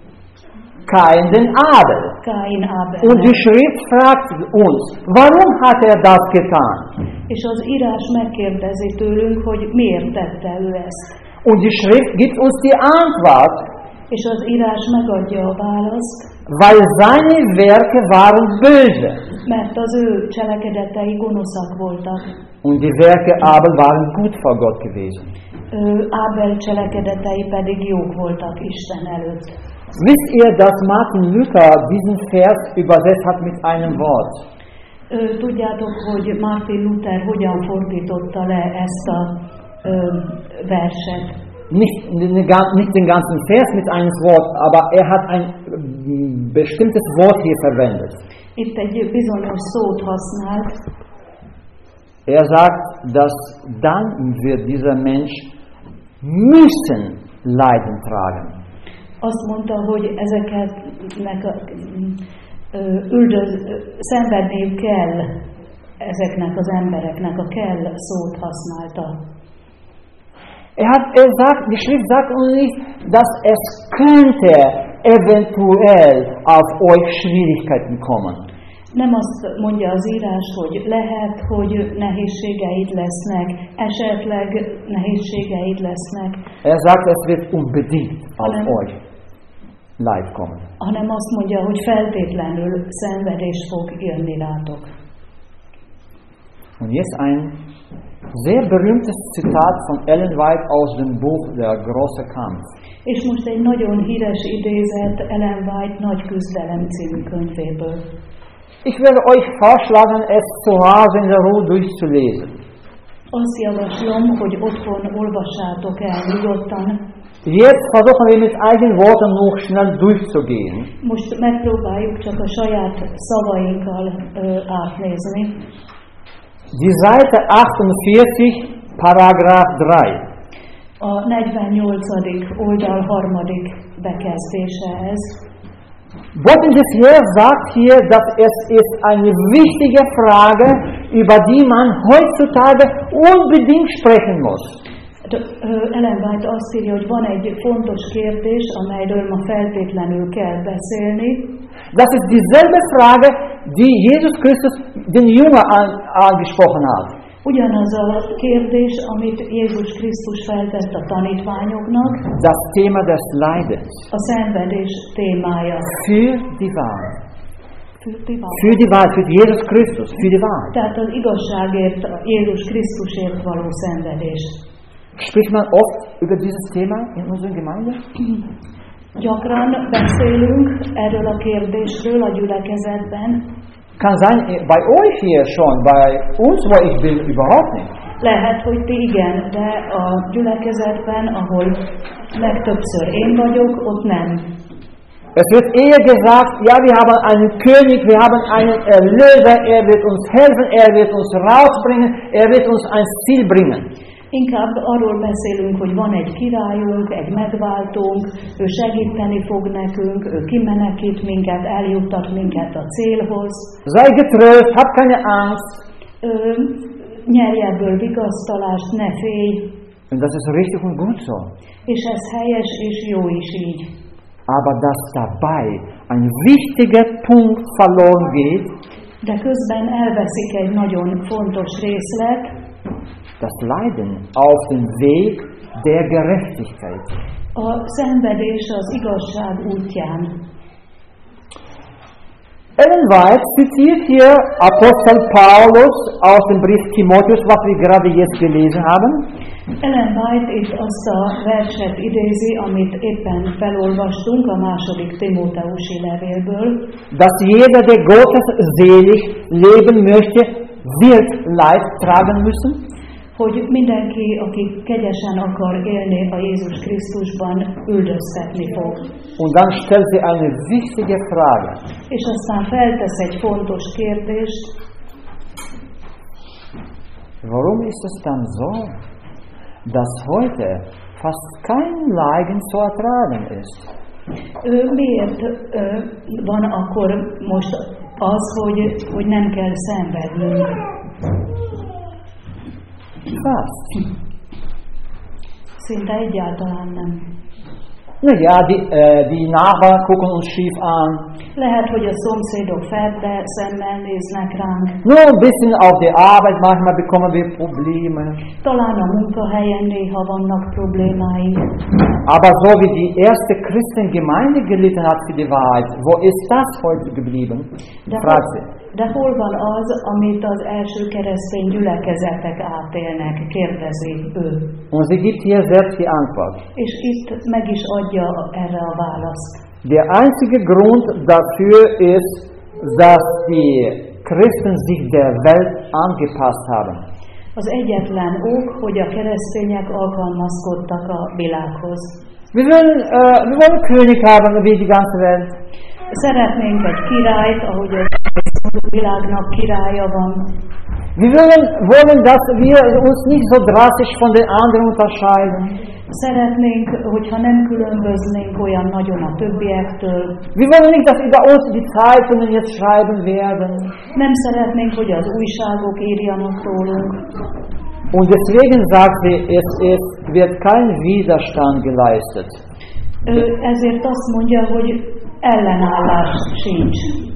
Kain den Abel. Káin Und die Ábelnek. Schrift fragt uns, warum hat er das getan? És az írás megkérdezi tőlünk, hogy miért tette ő ezt. Und die Schrift gibt uns die Antwort, És az írás megadja a választ, weil seine Werke waren böse. mert az ő cselekedetei gonoszak voltak. Und die Werke Abel waren gut vor Gott gewesen. Ő, Ábel cselekedetei pedig jók voltak Isten előtt. Wisst ihr, dass Martin Luther diesen Vers übersetzt hat mit einem Wort? Ö, tudjátok, hogy Martin Luther hogyan fordította le ezt a ö, verset? Nicht, nicht den ganzen Vers mit einem Wort, aber er hat ein bestimmtes Wort hier verwendet. Itt egy bizonyos szót használt. Er sagt, dass dann wird dieser Mensch müssen Leiden tragen. Azt mondta, hogy ezeknek a, ö, üldöz, ö, szenvedniük kell ezeknek az embereknek, a kell szót használta. Er hat, er sagt, die Schrift sagt uns nicht, dass es könnte eventuell auf euch Schwierigkeiten kommen. Nem azt mondja az írás, hogy lehet, hogy nehézségeid lesznek, esetleg nehézségeid lesznek. Er sagt, es wird unbedingt auf hanem, euch Leid kommen. hanem azt mondja, hogy feltétlenül szenvedés fog jönni rátok. Und jetzt ein sehr berühmtes Zitat von Ellen White aus dem Buch Der große Kampf. És most egy nagyon híres idézet Ellen White Nagy küzdelem című könyvéből. Ich werde euch vorschlagen, es zu Hause in der Ruhe durchzulesen. Azt javaslom, hogy otthon olvassátok el nyugodtan. Jetzt versuchen wir mit eigenen Worten noch schnell durchzugehen. Most megpróbáljuk csak a saját szavainkkal ö, átnézni. Die Seite achtundvierzig, Paragraph drei. A negyvennyolcadik oldal harmadik bekezdése ez. Gott in das Herr sagt hier, dass es ist eine wichtige Frage, über die man heutzutage unbedingt sprechen muss. Ellen White azt írja, hogy van egy fontos kérdés, amelyről ma feltétlenül kell beszélni. Das ist dieselbe Frage, die Jesus Christus den Jünger an, angesprochen hat. Ugyanaz a kérdés, amit Jézus Krisztus feltett a tanítványoknak. Das Thema des Leidens. A szenvedés témája. Für die Wahrheit. Für die Wahrheit. Für die Wahrheit, für Jesus Christus, für die Wahrheit. Tehát az igazságért, a Jézus Krisztusért való szenvedés. Spricht man oft über dieses Thema in unserer Gemeinde? Gyakran beszélünk erről a kérdésről a gyülekezetben. Kann sein, bei euch hier schon, bei uns, wo ich bin, überhaupt nicht. Lehet, hogy ti igen, de a gyülekezetben, ahol legtöbbször én vagyok, ott nem. Es wird eher gesagt, ja, wir haben einen König, wir haben einen Erlöser, er wird uns helfen, er wird uns rausbringen, er wird uns ans Ziel bringen. Inkább arról beszélünk, hogy van egy királyunk, egy megváltónk, ő segíteni fog nekünk, ő kimenekít minket, eljuttat minket a célhoz. Sei getröst, hab keine Angst. Ö, nyerj ebből vigasztalást, ne félj. Und das ist richtig und gut so. És ez helyes és jó is így. Aber dass dabei ein wichtiger Punkt verloren geht, de közben elveszik egy nagyon fontos részlet, das Leiden auf dem Weg der Gerechtigkeit. A szenvedés az igazság útján. Ellen White zitiert hier Apostel Paulus aus dem Brief Timotheus, was wir gerade jetzt gelesen haben. Ellen White itt azt a verset idézi, amit éppen felolvastunk a második Timóteusi levélből. Dass jeder, der Gottes selig leben möchte, wird Leid tragen müssen. Hogy mindenki, aki kegyesen akar élni a Jézus Krisztusban, üldöztetni fog. Und dann stellt sie eine wichtige Frage. És aztán feltesz egy fontos kérdést. Warum ist es dann so, dass heute fast kein Leiden zu ertragen ist? Ő miért ö, van akkor most az, hogy, hogy nem kell szenvednünk? Fast. Szinte egyáltalán nem. Na ja, die, äh, die Nachbarn gucken uns schief an. Lehet, hogy a szomszédok ferde szemmel néznek ránk. Nur ein bisschen auf der Arbeit manchmal bekommen wir Probleme. Talán a munkahelyen néha vannak problémáink. Aber so wie die erste Christengemeinde gelitten hat für die Wahrheit, wo ist das heute geblieben? Fragt sie. De hol van az, amit az első keresztény gyülekezetek átélnek, kérdezi ő. Und sie gibt hier selbst die Antwort. És itt meg is adja erre a választ. Der einzige Grund dafür ist, dass die Christen sich der Welt angepasst haben. Az egyetlen ok, hogy a keresztények alkalmazkodtak a világhoz. Wir wollen, äh, wir wollen König haben, wie die ganze Welt. Szeretnénk egy királyt, ahogy a világnak királya van. Wir wollen, wollen, dass wir uns nicht so drastisch von den anderen unterscheiden. Szeretnénk, hogyha nem különböznénk olyan nagyon a többiektől. Wir wollen nicht, dass über uns die Zeitungen jetzt schreiben werden. Nem szeretnénk, hogy az újságok írjanak rólunk. Und deswegen sagt sie, es, es wird kein Widerstand geleistet. Ő ezért azt mondja, hogy ellenállás sincs.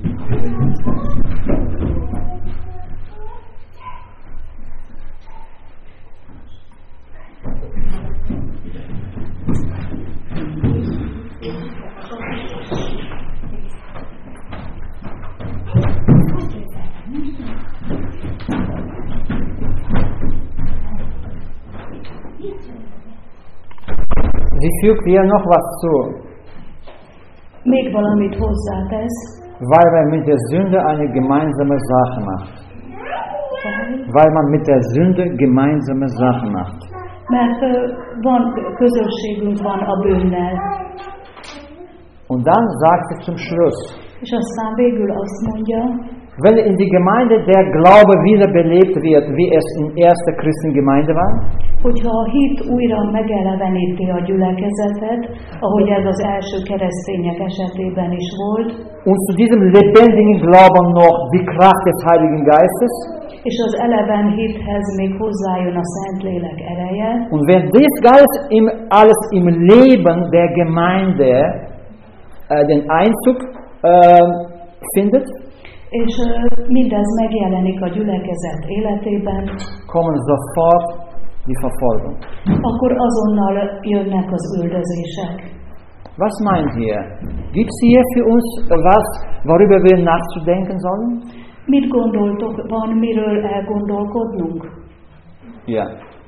Sie fügt hier noch was zu. Még valamit hozzátesz. Weil man mit der Sünde eine gemeinsame Sache macht. Weil man mit der Sünde gemeinsame Sache macht. Mert van közösségünk van a bűnnel. Und dann sagt sie zum Schluss. És aztán végül azt mondja, wenn in die Gemeinde der Glaube wiederbelebt wird, wie es in erster Christengemeinde war, hogyha a hit újra megeleveníti a gyülekezetet, ahogy ez az első keresztények esetében is volt, und zu diesem lebendigen Glauben noch die Kraft des Heiligen Geistes, és az eleven hithez még hozzájön a Szentlélek ereje, und wenn dies Geist im, alles im Leben der Gemeinde äh, den Einzug äh, findet, és mindez megjelenik a gyülekezet életében, kommen sofort die Verfolgung. Akkor azonnal jönnek az üldözések. Was meint ihr? Gibt es hier für uns was, worüber wir nachzudenken sollen? Mit gondoltok, van miről elgondolkodnunk? Ja.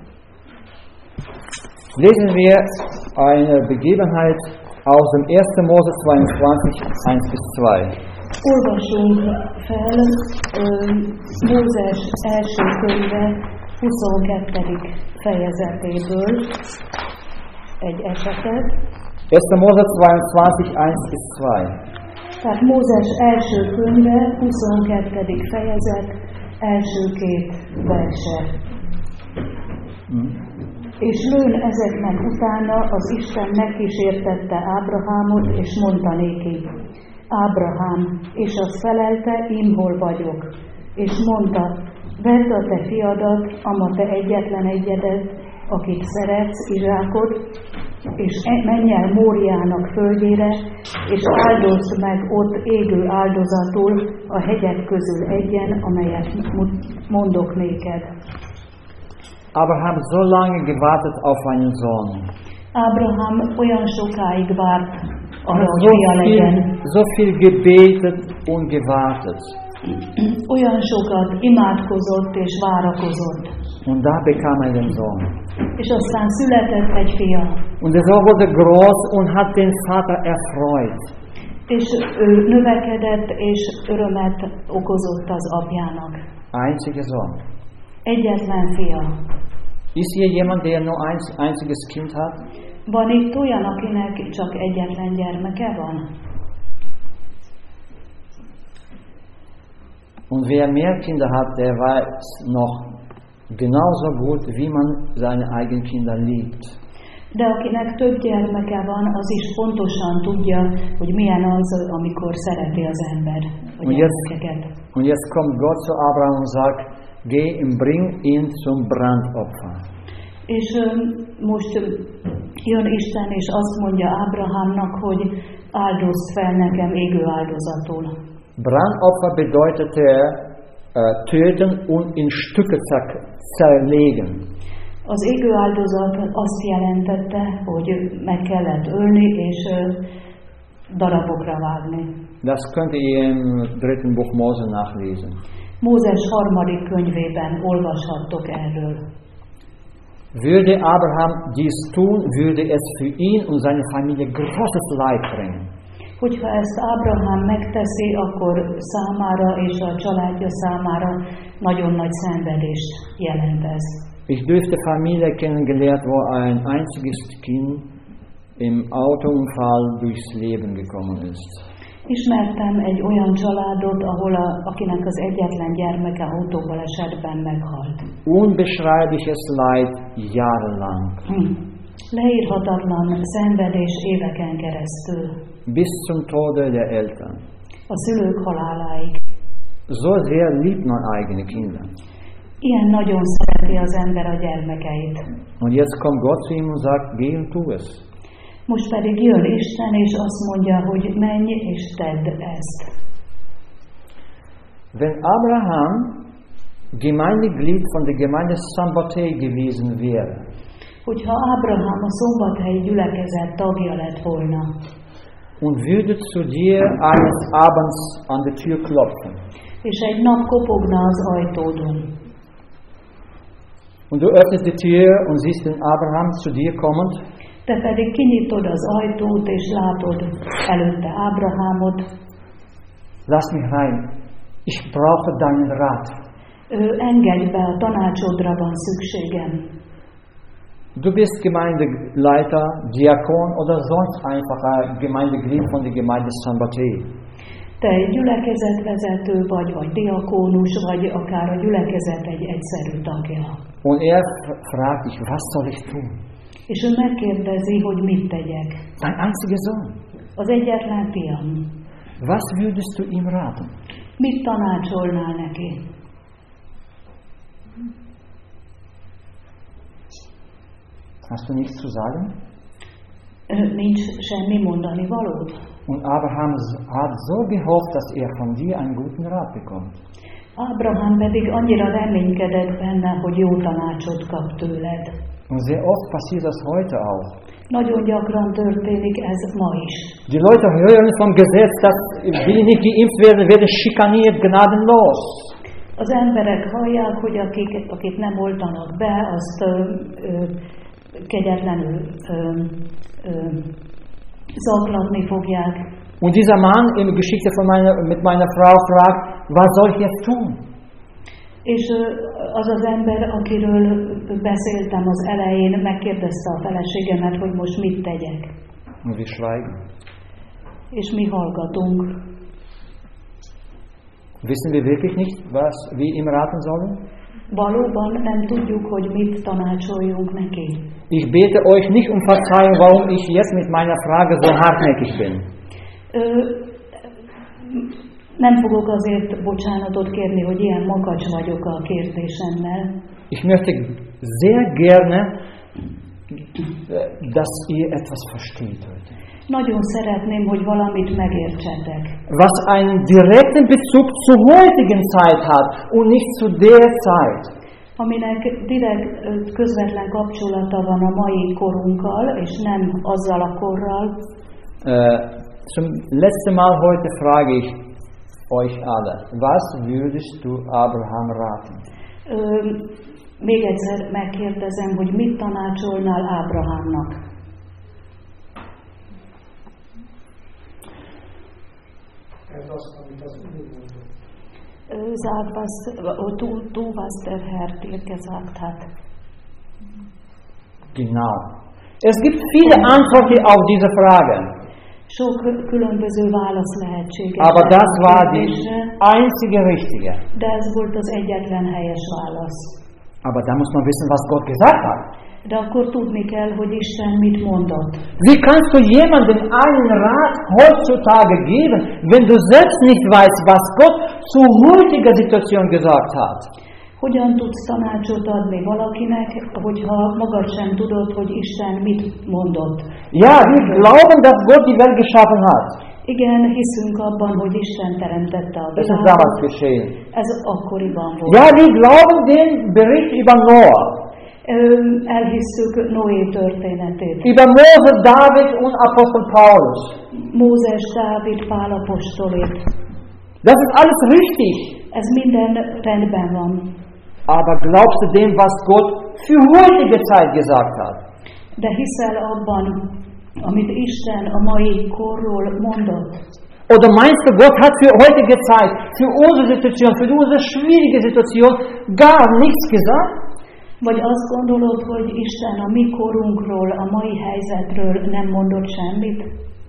Lesen wir eine Begebenheit aus dem ersten Mose zweiundzwanzig, eins bis zwei. Olvassunk fel Mózes első könyve huszonkettedik fejezetéből egy esetet. erster Mose zweiundzwanzig, eins bis zwei. Tehát Mózes első könyve huszonkettedik fejezet első két verse. Hmm. És lőn ezeknek utána az Isten megkísértette Ábrahámot, és mondta néki: Ábrahám, és az felelte, én hol vagyok. És mondta: vedd a te fiadat, ama te egyetlen egyedet, akit szeretsz, Izsákot, és menj el Móriának földjére, és áldozd meg ott égő áldozatul a hegyek közül egyen, amelyet mondok néked. Abraham so lange gewartet auf einen Sohn. Ábrahám olyan sokáig várt arra, Hat hogy so fia legyen. viel, so viel gebetet und gewartet. Olyan sokat imádkozott és várakozott. Und da bekam er den Sohn. És aztán született egy fia. Und der Sohn wurde groß und hat den Vater erfreut. És ő növekedett és örömet okozott az apjának. Einziger Sohn. Egyetlen fia. Ist hier jemand, der nur ein einziges Kind hat? Van itt olyan, akinek csak egyetlen gyermeke van? Und wer mehr Kinder hat, der weiß noch genauso gut, wie man seine eigenen Kinder liebt. De akinek több gyermeke van, az is pontosan tudja, hogy milyen az, amikor szereti az ember a Und jetzt, gyermekeket. und jetzt kommt Gott zu Abraham und sagt, geh und bring ihn zum Brandopfer. És most jön Isten, és azt mondja Ábrahámnak, hogy áldozd fel nekem égő áldozatul. Brandopfer bedeutete äh, töten und in Stücke zerlegen. Az égő áldozat azt jelentette, hogy meg kellett ölni és darabokra vágni. Das könnt ihr im dritten Buch Mose nachlesen. Mózes harmadik könyvében olvashattok erről. Würde Abraham dies tun, würde es für ihn und seine Familie großes Leid bringen. Hogyha ezt Ábrahám megteszi, akkor számára és a családja számára nagyon nagy szenvedést jelent ez. Ich dürfte Familie kennengelernt, wo ein einziges Kind im Autounfall durchs Leben gekommen ist. Ismertem egy olyan családot, ahol a, akinek az egyetlen gyermeke autóbalesetben meghalt. Unbeschreibliches Leid jahrelang. Hm. Leírhatatlan szenvedés éveken keresztül. Bis zum Tode der Eltern. A szülők haláláig. So sehr liebt man eigene Kinder. Ilyen nagyon szereti az ember a gyermekeit. Und jetzt kommt Gott zu ihm und sagt, geh und tu es. Most pedig jön Isten, és azt mondja, hogy menj és tedd ezt. Wenn Abraham Gemeindeglied von der Gemeinde Sambatei gewesen wäre, hogyha Ábrahám a szombathelyi gyülekezet tagja lett volna, und würde zu dir eines Abends an der Tür klopfen, és egy nap kopogna az ajtódon, und du öffnest die Tür und siehst den Abraham zu dir kommend, te pedig kinyitod az ajtót, és látod előtte Ábrahámot. Lass mich rein, ich brauche deinen Rat. Ő, engedj be, a tanácsodra van szükségem. Du bist Gemeindeleiter, Diakon oder sonst einfach ein Gemeindeglied von der Gemeinde Sambatei. Te egy gyülekezetvezető vagy, vagy diakónus, vagy akár a gyülekezet egy egyszerű tagja. Und er fragt dich, was soll ich tun? És ő megkérdezi, hogy mit tegyek. Dein einziger Sohn. Az egyetlen fiam. Was würdest du ihm raten? Mit tanácsolnál neki? Hast du nichts zu sagen? Nincs semmi mondani valód. Und Abraham hat so gehofft, dass er von dir einen guten Rat bekommt. Ábrahám pedig annyira reménykedett benne, hogy jó tanácsot kap tőled. Und sehr oft passiert das heute auch. Nagyon gyakran történik ez ma is. Die Leute hören vom Gesetz, dass die nicht geimpft werden, werden schikaniert, gnadenlos. Az emberek hallják, hogy akik, akik nem oltanak be, azt ö, ö, kegyetlenül ö, ö, zaklatni fogják. Und dieser Mann in der Geschichte von meiner, mit meiner Frau fragt, was soll ich jetzt tun? És az az ember, akiről beszéltem az elején, megkérdezte a feleségemet, hogy most mit tegyek. Und wir schweigen. És mi hallgatunk. Wissen wir wirklich nicht, was wir ihm raten sollen? valóban nem tudjuk, hogy mit tanácsoljunk neki. Ich bete euch nicht um Verzeihung, warum ich jetzt mit meiner Frage so hartnäckig bin. Ö, nem fogok azért bocsánatot kérni, hogy ilyen makacs vagyok a kérdésemmel. Ich möchte sehr gerne, dass ihr etwas versteht heute. Nagyon szeretném, hogy valamit megértsetek. Was einen direkten Bezug zur heutigen Zeit hat und nicht zu der Zeit. Aminek direkt közvetlen kapcsolata van a mai korunkkal, és nem azzal a korral. Äh, zum letzten Mal heute frage ich euch alle, was würdest du Abraham raten? Ö, még egyszer megkérdezem, hogy mit tanácsolnál Ábrahámnak? Ez az, amit az Úr mondott. Sag, was du, du was der Herr dir gesagt hat. Genau. Es gibt viele Antworten auf diese Frage. Sok különböző válasz lehetséges. Aber das war die einzige richtige. De ez volt az egyetlen helyes válasz. Aber da muss man wissen, was Gott gesagt hat. De akkor tudni kell, hogy Isten mit mondott. Wie kannst du jemandem einen Rat heutzutage geben, wenn du selbst nicht weißt, was Gott zur heutigen Situation gesagt hat? Hogyan tudsz tanácsot adni valakinek, hogyha magad sem tudod, hogy Isten mit mondott? Ja, wir glauben, dass Gott die Welt geschaffen hat. Igen, hiszünk abban, hogy Isten teremtette a Das ist világot. damals geschehen. Ez akkoriban volt. Ja, wir glauben den Bericht über Noah. Elhisszük Noé történetét. Über Mose, David und Apostel Paulus. Mózes, Dávid, Pál apostolét. Das ist alles richtig. Ez minden rendben van. Aber glaubst du dem, was Gott für heutige Zeit gesagt hat? De hiszel abban, amit Isten a mai korról mondott? Oder meinst du, Gott hat für heutige Zeit, für unsere Situation, für unsere schwierige Situation gar nichts gesagt? Vagy azt gondolod, hogy Isten a mi korunkról, a mai helyzetről nem mondott semmit?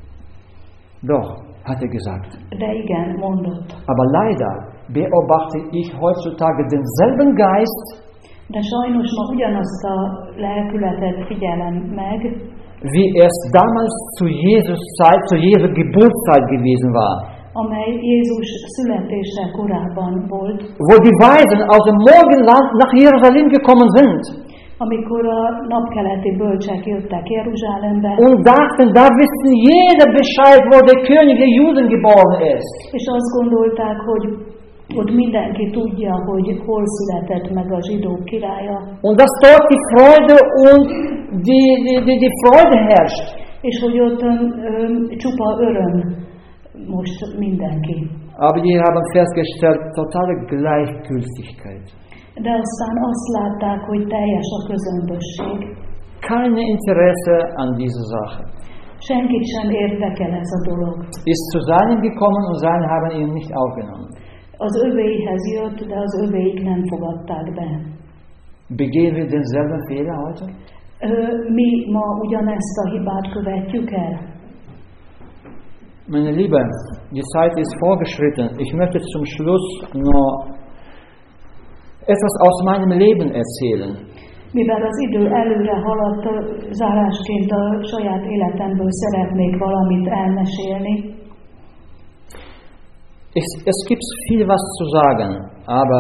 Doch, hat er gesagt. De igen, mondott. Aber leider beobachte ich heutzutage denselben Geist, de sajnos ma ugyanazt a lelkületet figyelem meg, wie es damals zu Jesus Zeit, zu Jesu Geburtszeit gewesen war. amely Jézus születése korában volt, wo die Weisen aus dem Morgenland nach Jerusalem gekommen sind. Amikor a napkeleti bölcsek jöttek Jeruzsálembe, und dachten, da wissen jeder Bescheid, wo der König der Juden geboren ist. És azt gondolták, hogy ott mindenki tudja, hogy hol született meg a zsidók királya. Und dass dort die Freude und die, die, die, die Freude herrscht. És hogy ott öm, öm, csupa öröm most mindenki. Aber die haben festgestellt, totale Gleichgültigkeit. De aztán azt látták, hogy teljes a közömbösség. Keine Interesse an dieser Sache. Senkit sem érdekel ez a dolog. Ist zu seinen gekommen und seine haben ihn nicht aufgenommen. Az övéihez jött, de az övéik nem fogadták be. Begehen wir denselben Fehler heute? Ö, mi ma ugyanezt a hibát követjük el? Meine Liebe, die Zeit ist vorgeschritten. Ich möchte zum Schluss nur etwas aus meinem Leben erzählen. Mivel az idő előre haladt, zárásként a saját életemből szeretnék valamit elmesélni. Es, es gibt viel was zu sagen, aber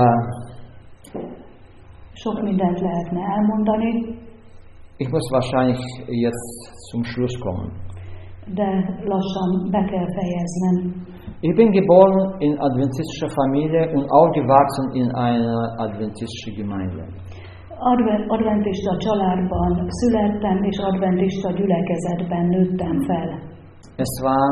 sok mindent lehetne elmondani. Ich muss wahrscheinlich jetzt zum Schluss kommen. De lassan be kell fejeznem. Ich bin geboren in adventistischer Familie und aufgewachsen in einer adventistischen Gemeinde. Advent, adventista családban születtem, és adventista gyülekezetben nőttem fel. Es war,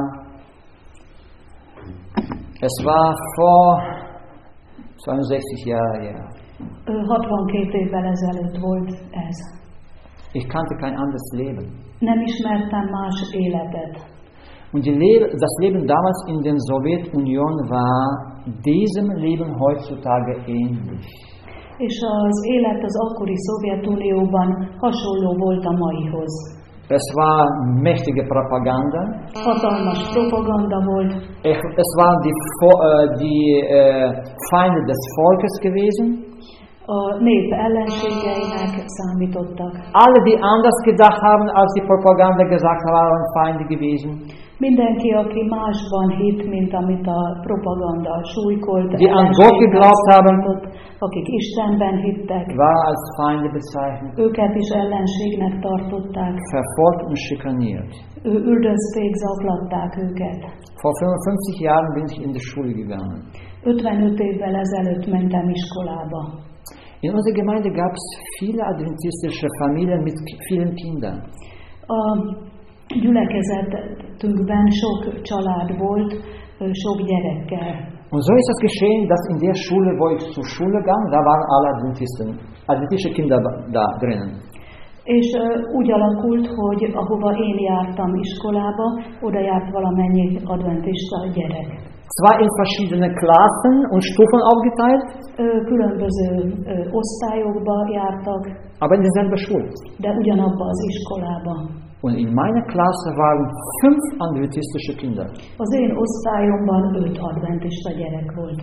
es war vor zweiundsechzig Jahren her. hatvankét évvel ezelőtt volt ez. Ich kannte kein anderes Leben. Nem ismertem más életet. Und die Le- das Leben damals in der Sowjetunion war diesem Leben heutzutage ähnlich. És az élet az akkori Szovjetunióban hasonló volt a maihoz. Es war mächtige Propaganda. Hatalmas propaganda volt. Es waren die, Vo- äh, die äh, Feinde des Volkes gewesen. A nép ellenségeinek számítottak. Alle, die anders gedacht haben, als die Propaganda gesagt hat, waren Feinde gewesen. Mindenki, aki másban hitt, mint amit a propaganda súlykolt, Die an Gott geglaubt haben, akik Istenben hittek, waren als Feinde bezeichnet, őket is ellenségnek tartották. verfolgt und schikaniert. Ő üldözték, zaklatták őket. Vor fünfundfünfzig Jahren bin ich in die Schule gegangen. ötvenöt évvel ezelőtt mentem iskolába. In unserer Gemeinde gab es viele adventistische Familien mit vielen Kindern. A gyülekezetünkben sok család volt, sok gyerekkel. Und so ist es geschehen, dass in der Schule, wo ich zur Schule ging, da waren alle Adventisten, adventistische Kinder da drinnen. És uh, úgy alakult, hogy ahova én jártam iskolába, oda járt valamennyi adventista gyerek. Zwar in verschiedene Klassen und Stufen aufgeteilt, Uh, különböző uh, osztályokba jártak, aber in derselben Schule. de ugyanabba az iskolába. Und in meiner Klasse waren fünf adventistische Kinder. Az én osztályomban öt adventista gyerek volt.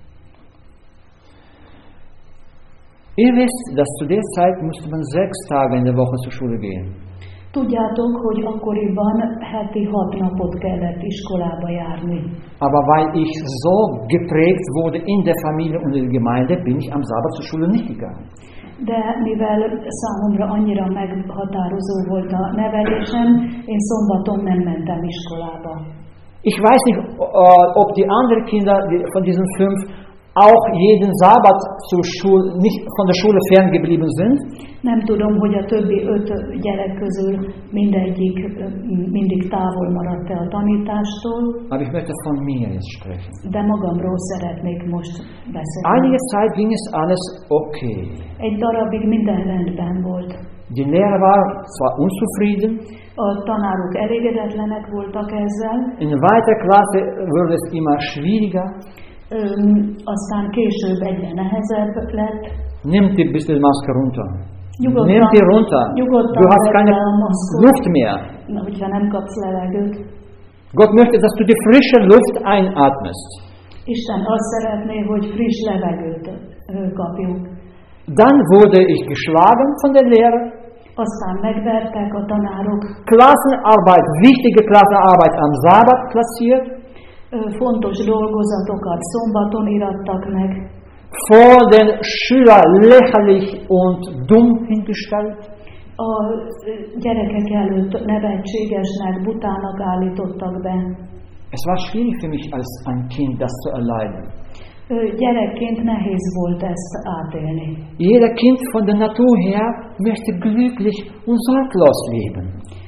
Ihr wisst, dass zu der Zeit musste man sechs Tage in der Woche zur Schule gehen. Tudjátok, hogy akkoriban heti hat napot kellett iskolába járni. Aber weil ich so geprägt wurde in der Familie und in der Gemeinde, bin ich am Sabbat zur Schule nicht gegangen. De mivel számomra annyira meghatározó volt a nevelésem, én szombaton nem mentem iskolába. Ich weiß nicht, ob die anderen Kinder von diesen fünf auch jeden Sabbat zur Schule, nicht von der Schule ferngeblieben sind. Nem tudom, hogy a többi öt gyerek közül mindegyik mindig távol maradt-e a tanítástól. Aber ich möchte von mir jetzt sprechen. De magamról szeretnék most beszélni. Einige Zeit ging es alles okay. Egy darabig minden rendben volt. Die Lehrer waren zwar unzufrieden. A tanárok elégedetlenek voltak ezzel. In der weiteren Klasse wurde es immer schwieriger. Öm, aztán később egyre nehezebb lett. Nimm die bisschen Maske runter. Nyugodtan, Nimm die runter. nyugodtan Du hast keine vedd le a maszkot. Luft mehr. Na, hogyha nem kapsz levegőt. Gott möchte, dass du die frische Luft einatmest. Isten azt szeretné, hogy friss levegőt ö, kapjuk. Dann wurde ich geschlagen von der Lehrer. Aztán megvertek a tanárok. Klassenarbeit, wichtige Klassenarbeit am Sabbat platziert. Ö, fontos dolgozatokat szombaton irattak meg. Vor den Schüler lächerlich und dumm hingestellt. A gyerekek előtt nevetségesnek, butának állítottak be. Es war schwierig für mich als ein Kind, das zu erleiden. Gyerekként nehéz volt ezt átélni. Jeder Kind von der Natur her möchte glücklich und sorglos leben.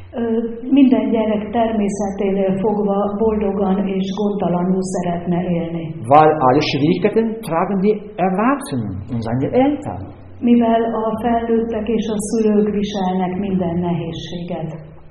Minden gyerek természeténél fogva boldogan és gondtalanul szeretne élni. Weil alle Schwierigkeiten tragen die Erwachsenen und seine Eltern. Mivel a felnőttek és a szülők viselnek minden nehézséget.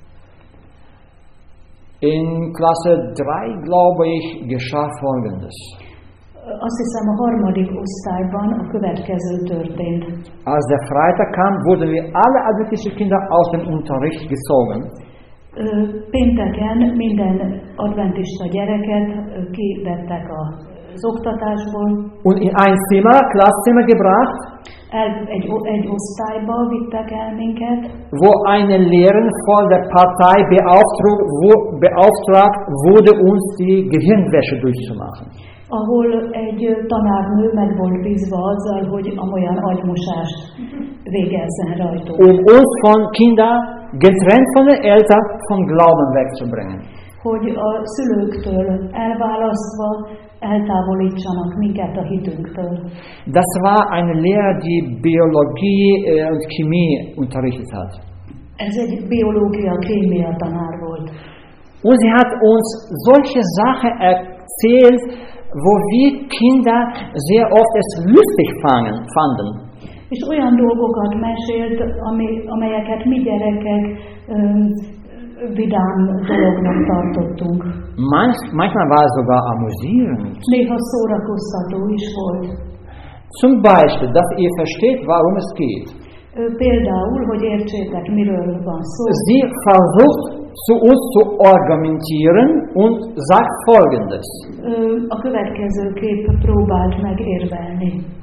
In Klasse drei, glaube ich, geschah Folgendes. Azt hiszem a harmadik osztályban a következő történt. Als der Freitag kam, wurden wir alle adventistischen Kinder aus dem Unterricht gezogen. Pénteken minden adventista gyereket kivettek az oktatásból. Und in ein Zimmer, Klasszimmer gebracht. El, egy, egy osztályba vittek el minket. Wo eine Lehrerin von der Partei beauftragt, wo, beauftragt wurde, uns die Gehirnwäsche durchzumachen. Ahol egy tanárnő meg volt bízva azzal, hogy amolyan agymosást végezzen rajtunk. Um uns von Kindern, getrennt von den Eltern, vom Glauben wegzubringen. Hogy a szülőktől elválasztva eltávolítsanak minket a hitünktől. Das war eine Lehrer, die Biologie und Chemie unterrichtet hat. Ez egy biológia-kémia tanár volt. Und sie hat uns solche Sachen erzählt, wo wir Kinder sehr oft es lustig fangen, fanden. És olyan dolgokat mesélt, ami, amelyeket mi gyerekek um, vidám dolognak tartottunk. Manch, manchmal war es sogar amüsierend. Néha szórakoztató is volt. Zum Beispiel, dass ihr versteht, warum es geht. Például, hogy értsétek, miről van szó. Sie versucht zu uns zu argumentieren und sagt Folgendes. A következő kép próbált meg érvelni.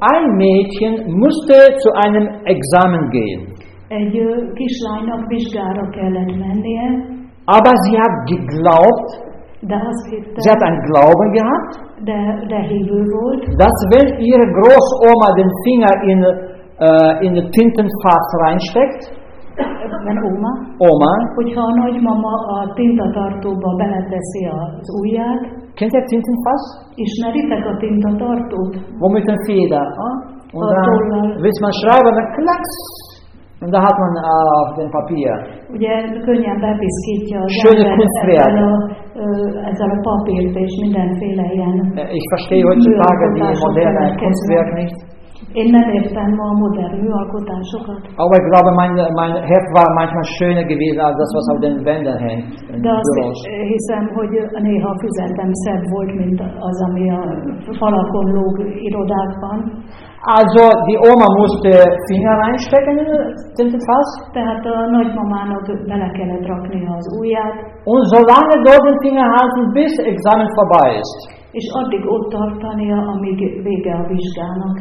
ein Mädchen musste zu einem Examen gehen. Egy ö, kislánynak vizsgára kellett mennie, Aber sie hat geglaubt, de azt hitte, sie hat einen Glauben gehabt, de, de hívő volt, dass wenn ihre Großoma den Finger in, äh, in den Tintenfass reinsteckt, van Oma, Oma, hogyha a nagymama a tintatartóba beleteszi az ujját, kennt ihr Tintenfass? ismeritek a tintatartót? Wo mit dem Feder. Ah? Und Oh, dann toll. will man schreiben, dann klacks. Und da hat man äh, auf dem Papier. Ugye könnyen bepiszkítja az Schöne ember Kunstwerk. ezzel a, ö, ezzel a papírt és mindenféle ilyen. Äh, Ich verstehe heutzutage die moderne Kunstwerk nicht. Én nem értem ma a modern műalkotásokat, Aber ich glaube, mein, mein Heft war manchmal schöner gewesen als das, was auf den Wänden hängt. In de azt Büros. hiszem, hogy néha a füzetem szebb volt, mint az, ami a falakon lóg irodákban. Also die Oma musste Finger reinstecken in den Tintenfass. Tehát a nagymamának bele kellett raknia az ujját, Und so lange dort den Finger halten, bis Examen vorbei ist. és addig ott tartania, amíg vége a vizsgának.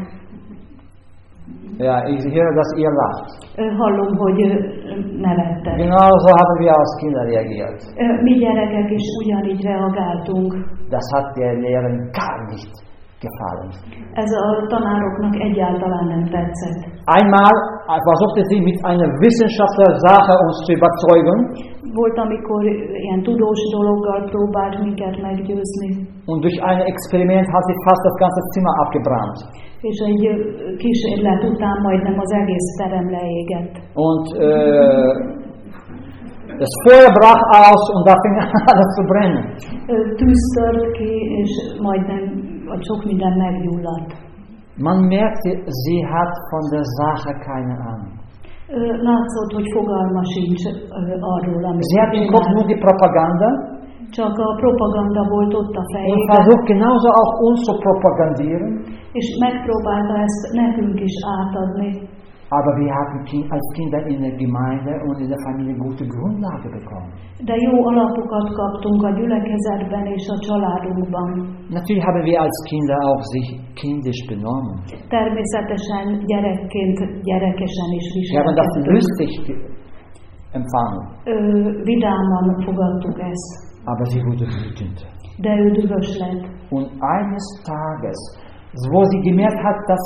Ja, ich höre, dass ihr lacht. Ö, Hallom, hogy ö, nevettek. Genau so haben wir als Kinder reagiert. Ö, Mi gyerekek is ugyanígy reagáltunk. Das hat der Lehrerin gar nicht gefallen. Ez a tanároknak egyáltalán nem tetszett. Einmal versuchte sie mit einer Wissenschaftler-Sache uns zu überzeugen. Volt, amikor ilyen tudós dologgal próbált minket meggyőzni, Und durch ein Experiment hat sie fast das ganze Zimmer abgebrannt. és egy ö, kísérlet után majdnem az egész terem leégett. Und äh, das Feuer brach aus und da fing alles zu brennen. Ö, Tűz tört ki, és majdnem a sok minden meggyulladt. Man merkte, sie hat von der Sache keine Ahnung. Ö, Látszott, hogy fogalma sincs ö, arról, amit Sie hat im Kopf nur die Propaganda csak a propaganda volt ott a und fejében, versucht genauso auch uns zu propagandieren. és megpróbálta ezt nekünk is átadni. Aber wir hatten als Kinder in der Gemeinde und in der Familie gute Grundlage bekommen. De jó alapokat kaptunk a gyülekezetben és a családunkban. Natürlich haben wir als Kinder auch sich kindisch benommen. Természetesen gyerekként gyerekesen is Wir haben das viselkedtünk. lustig ge- empfangen. Ö, Vidáman fogadtuk ezt, Aber sie wurde wütend. de ő dühös lett. Und eines Tages, wo sie gemerkt hat, dass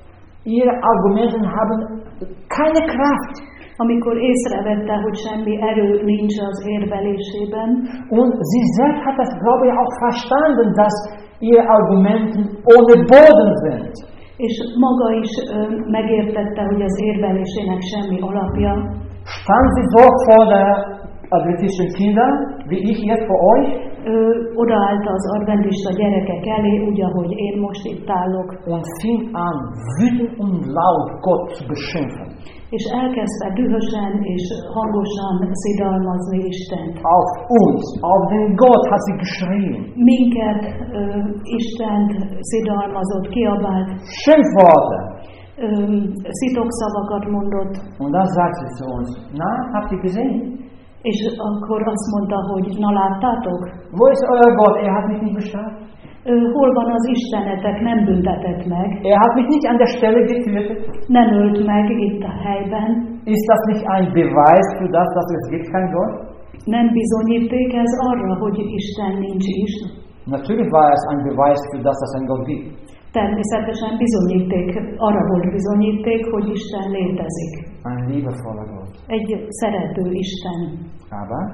ihre Argumente haben keine Kraft. Amikor észrevette, hogy semmi erő nincs az érvelésében, Und sie selbst hat das, glaube ich, auch verstanden, dass ihre Argumente ohne Boden sind. és maga is ö, megértette, hogy az érvelésének semmi alapja, Stand sie so vor der adventistischen Kinder, wie ich jetzt vor euch, ö, odaállt az adventista gyerekek elé, úgy, ahogy én most itt állok, und fing an, wütend und laut Gott zu beschimpfen. és elkezdte dühösen és hangosan szidalmazni Istent. Auf uns, auf den Gott hat sie geschrien. Minket ö, Istent szidalmazott, kiabált, Schimpfworte. ö, szitokszavakat mondott, Und dann sagt sie zu uns, na, habt ihr gesehen? és akkor azt mondta, hogy na láttátok? Wo ist euer Gott? Er hat mich nicht bestraft. Ö, hol van az Istenetek, nem büntetett meg, Er hat mich nicht an der Stelle getötet. nem ölt meg itt a helyben, Ist das nicht ein Beweis für das, dass es gibt kein Gott? nem bizonyíték ez arra, hogy Isten nincs is. Natürlich war es ein Beweis für das, dass es einen Gott gibt. Természetesen bizonyíték, arra volt bizonyíték, hogy Isten létezik. Ein liebevoller Gott. Egy szerető Isten. Aber,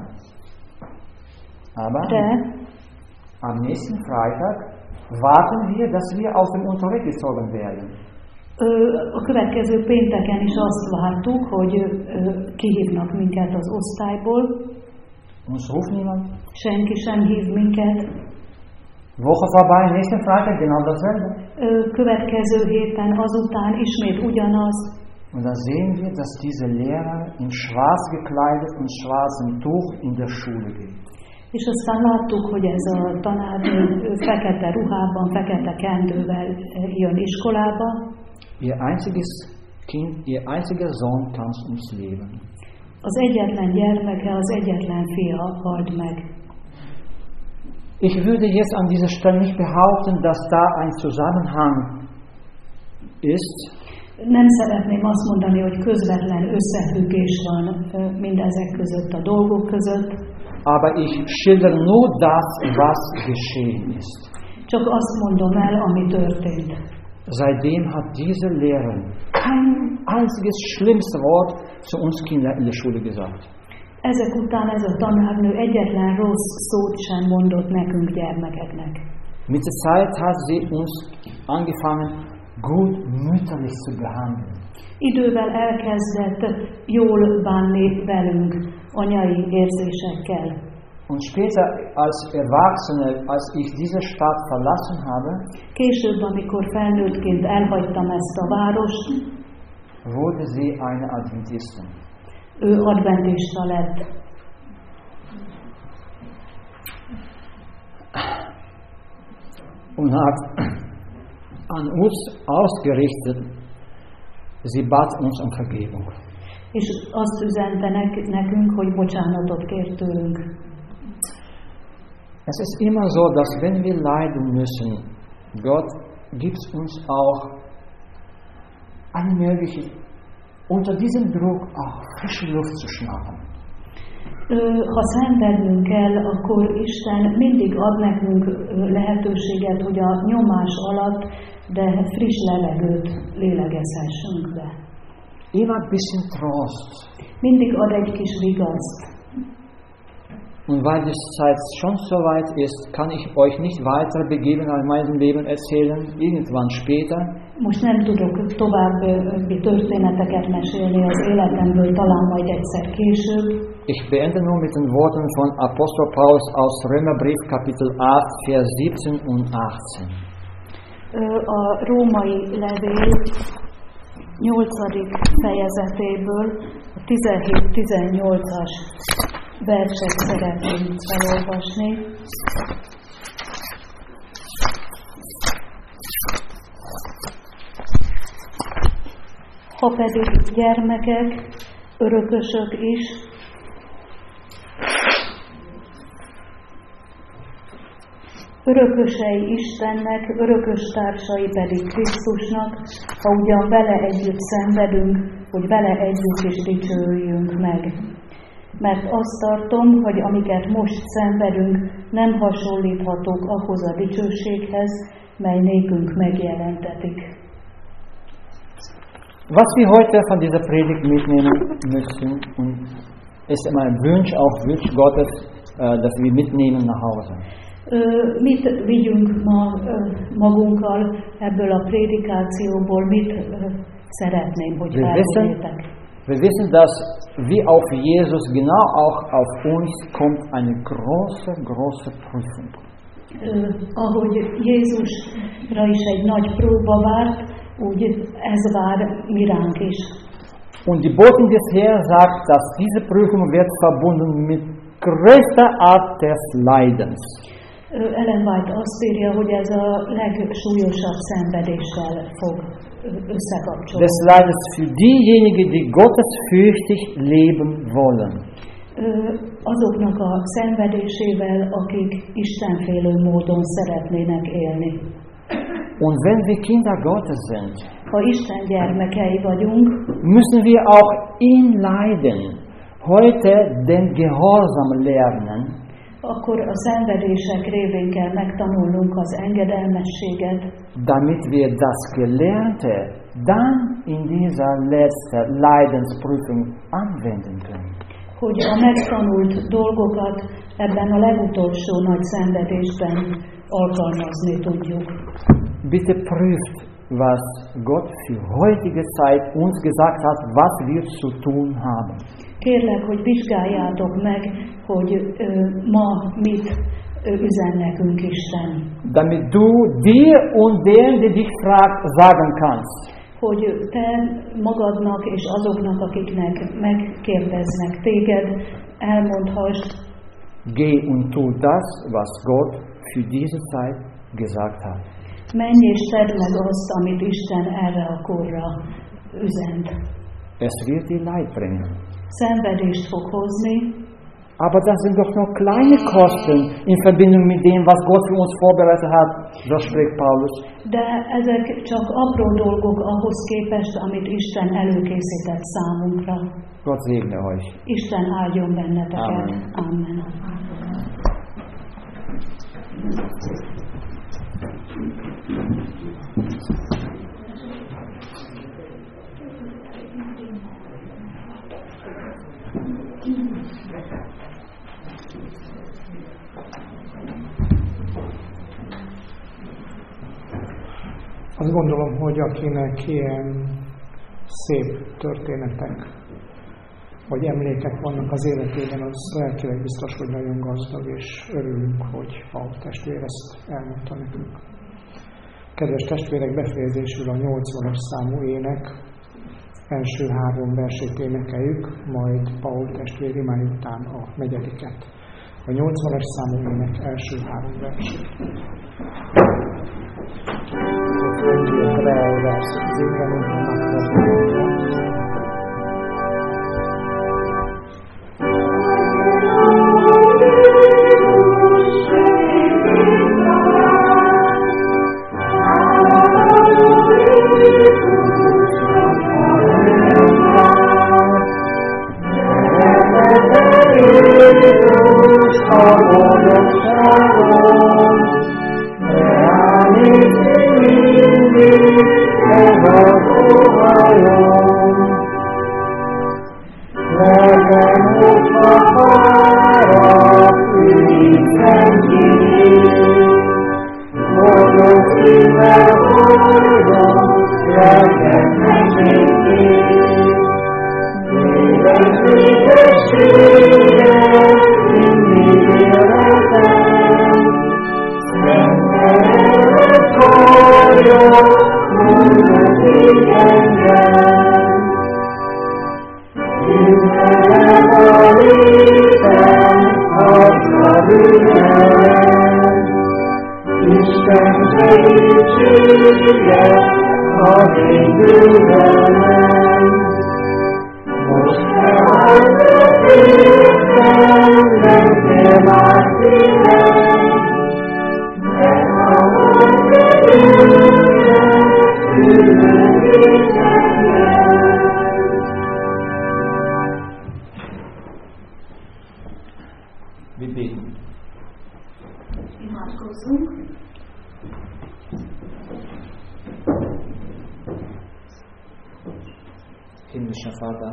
aber De am nächsten Freitag warten wir, dass wir aus dem Unterricht gezogen werden. ö, a következő pénteken is azt vártuk, hogy ö, kihívnak minket az osztályból. Uns ruft niemand. Senki sem hív minket. Woche vorbei, nächsten Freitag genau dasselbe. Ö, következő héten azután ismét ugyanaz. Und dann sehen wir, dass diese Lehrer in schwarz gekleidet und schwarzem Tuch in der Schule geht. És aztán láttuk, hogy ez a tanár ö, ö, fekete ruhában, fekete kendővel ö, jön iskolába. Ihr einziges Kind, ihr einziger Sohn kam ums Leben. Az egyetlen gyermeke, az egyetlen fia halt meg. Ich würde jetzt an dieser Stelle nicht behaupten, dass da ein Zusammenhang ist, nem szeretném azt mondani, hogy közvetlen összefüggés van mindezek között a dolgok között, aber ich schildere nur das, was geschehen ist. Csak azt mondom el, ami történt. Seitdem hat diese Lehrerin kein einziges schlimmes Wort zu uns Kindern in der Schule gesagt. Ezek után ez a tanárnő egyetlen rossz szót sem mondott nekünk gyermekeknek. Mit der Zeit hat sie uns angefangen, gut mütterlich zu behandeln. Idővel elkezdett jól bánni velünk, anyai érzésekkel. Und später als Erwachsener, als ich diese Stadt verlassen habe, később, amikor felnőttként elhagytam ezt a várost, wurde sie eine Adventistin. Ő adventista lett. Und hat an uns ausgerichtet, sie bat uns um Vergebung. És azt üzente nekünk, hogy bocsánatot kér tőlünk. Es ist immer so, dass wenn wir leiden müssen, Gott gibt uns auch eine Möglichkeit, unter diesem Druck auch frische Luft zu schnappen. Ha szenvednünk kell, akkor Isten mindig ad nekünk lehetőséget, hogy a nyomás alatt, de friss levegőt lélegezhessünk be. Immer ein bisschen Trost. Mindig ad egy kis vigaszt. Und weil die Zeit schon so weit ist, kann ich euch nicht weitere Begebenheiten aus meinem Leben erzählen, irgendwann später. Most nem tudok további történeteket mesélni az életemből, talán majd egyszer később. Ich beende nur mit den Worten von Apostel Paulus aus Römerbrief Kapitel acht, Vers siebzehn und achtzehn. A római levél nyolcadik fejezetéből a tizenhét-tizennyolcas verset szeretném felolvasni. Ha pedig gyermekek, örökösök is, örökösei Istennek, örökös társai pedig Krisztusnak, ha ugyan vele együtt szenvedünk, hogy vele együtt is dicsőüljünk meg. Mert azt tartom, hogy amiket most szenvedünk, nem hasonlíthatók ahhoz a dicsőséghez, mely nékünk megjelentetik. Was wir heute von dieser Predigt mitnehmen müssen, und ist mein Wunsch, auch Wunsch Gottes, dass wir mitnehmen nach Hause. Mit vigyünk ma magunkkal ebből a prédikációból, mit szeretném, hogy felvegyétek? Wir wissen, dass wie auf Jesus, genau auch auf uns kommt eine große, große Prüfung. Ahogy Jézusra is egy nagy próba várt, úgy ez vár miránk is. Und die Boten des Herrn sagt, dass diese Prüfung wird verbunden mit größter Art des Leidens. Ellen White azt írja, hogy ez a legsúlyosabb szenvedéssel fog összekapcsolni. Des Leidens für diejenigen, die gottesfürchtig leben wollen. Azoknak a szenvedésével, akik istenfélő módon szeretnének élni. Und wenn wir Kinder Gottes sind, ha Isten gyermekei vagyunk, müssen wir auch in Leiden heute den Gehorsam lernen, akkor a szenvedések révén kell megtanulnunk az engedelmességet, damit wir das Gelernte dann in dieser letzten Leidensprüfung anwenden können. Hogy a megtanult dolgokat ebben a legutolsó nagy szenvedésben alkalmazni tudjuk. Bitte prüft, was Gott für heutige Zeit uns gesagt hat, was wir zu tun haben. Kérlek, hogy vizsgáljátok meg, hogy ö, ma mit ö, üzen nekünk Isten. Damit du dir und denen, die dich fragt, sagen kannst. Hogy te magadnak és azoknak, akiknek megkérdeznek téged, elmondhass. Geh und tu das, was Gott für diese Zeit gesagt hat. Menj és tedd meg azt, amit Isten erre a korra üzent. Es wird dir Leid bringen. Szenvedést fog hozni. Aber das sind doch nur kleine Kosten in Verbindung mit dem, was Gott für uns vorbereitet hat, so spricht Paulus. De ezek csak apró dolgok ahhoz képest, amit Isten előkészített számunkra. Gott segne euch. Isten áldjon benneteket. Amen. Amen. Azt gondolom, hogy akinek ilyen szép történetek, vagy emlékek vannak az életében, az lelkileg biztos, hogy nagyon gazdag, és örülünk, hogy Paul testvér ezt elmondta nekünk. Kedves testvérek, befejezésül a nyolcvanas számú ének első három versét énekeljük, majd Paul testvér imája után a negyediket. A nyolcvanas számú ének első három versét. Tre versi, zingano una Himmlischer Vater,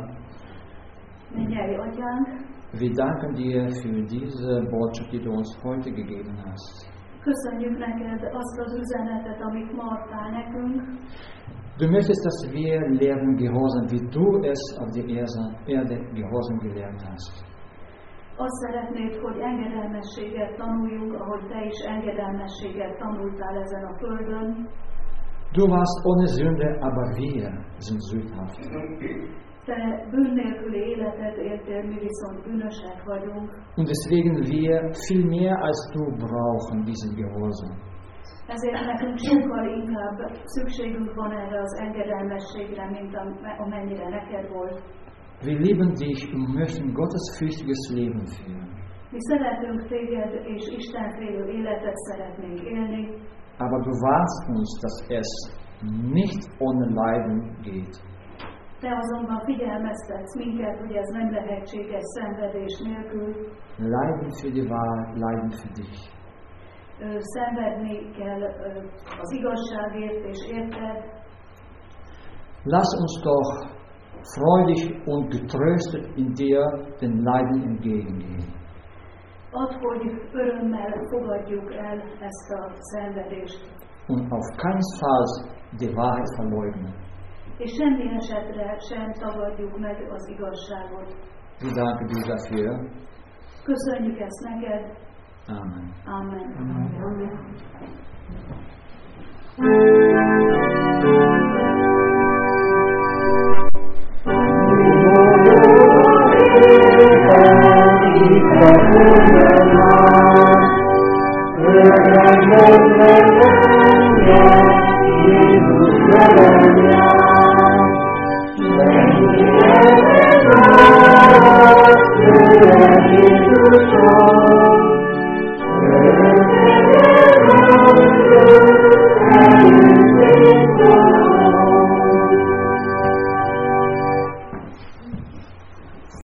wir danken dir für diese Botschaft, die du uns heute gegeben hast. Köszönjük neked azt az üzenetet, amit ma adtál nekünk. Du möchtest, dass wir lernen Gehorsam, wie du es auf der Erde Gehorsam gelernt hast. Azt szeretnéd, hogy engedelmességet tanuljunk, ahogy te is engedelmességet tanultál ezen a földön. Du warst ohne Sünde, aber wir sind sündhaft. Te bűn nélküli életet éltél, mi viszont bűnösek vagyunk. Und deswegen wir viel mehr als du brauchen diesen Gehorsam. Ezért nekünk sokkal inkább szükségünk van erre az engedelmességre, mint amennyire neked volt. Wir lieben dich und möchten gottesfürchtiges Leben führen. Mi szeretünk téged és istenfélő életet szeretnénk élni. Aber du warnst uns, dass es nicht ohne Leiden geht. Te azonban figyelmeztetsz minket, hogy ez nem lehetséges szenvedés nélkül. Leiden für die Wahrheit, leiden für dich. Szenvedni kell az igazságért és érted. Lass uns doch freudig und getröstet in dir den Leiden entgegengehen. Add, hogy örömmel fogadjuk el ezt a szenvedést. Und auf keinesfalls die Wahrheit verleugnen. És semmi esetre sem tagadjuk meg az igazságot. Wir danken dir dafür. Köszönjük ezt neked. Amen. Amen. Amen. Amen.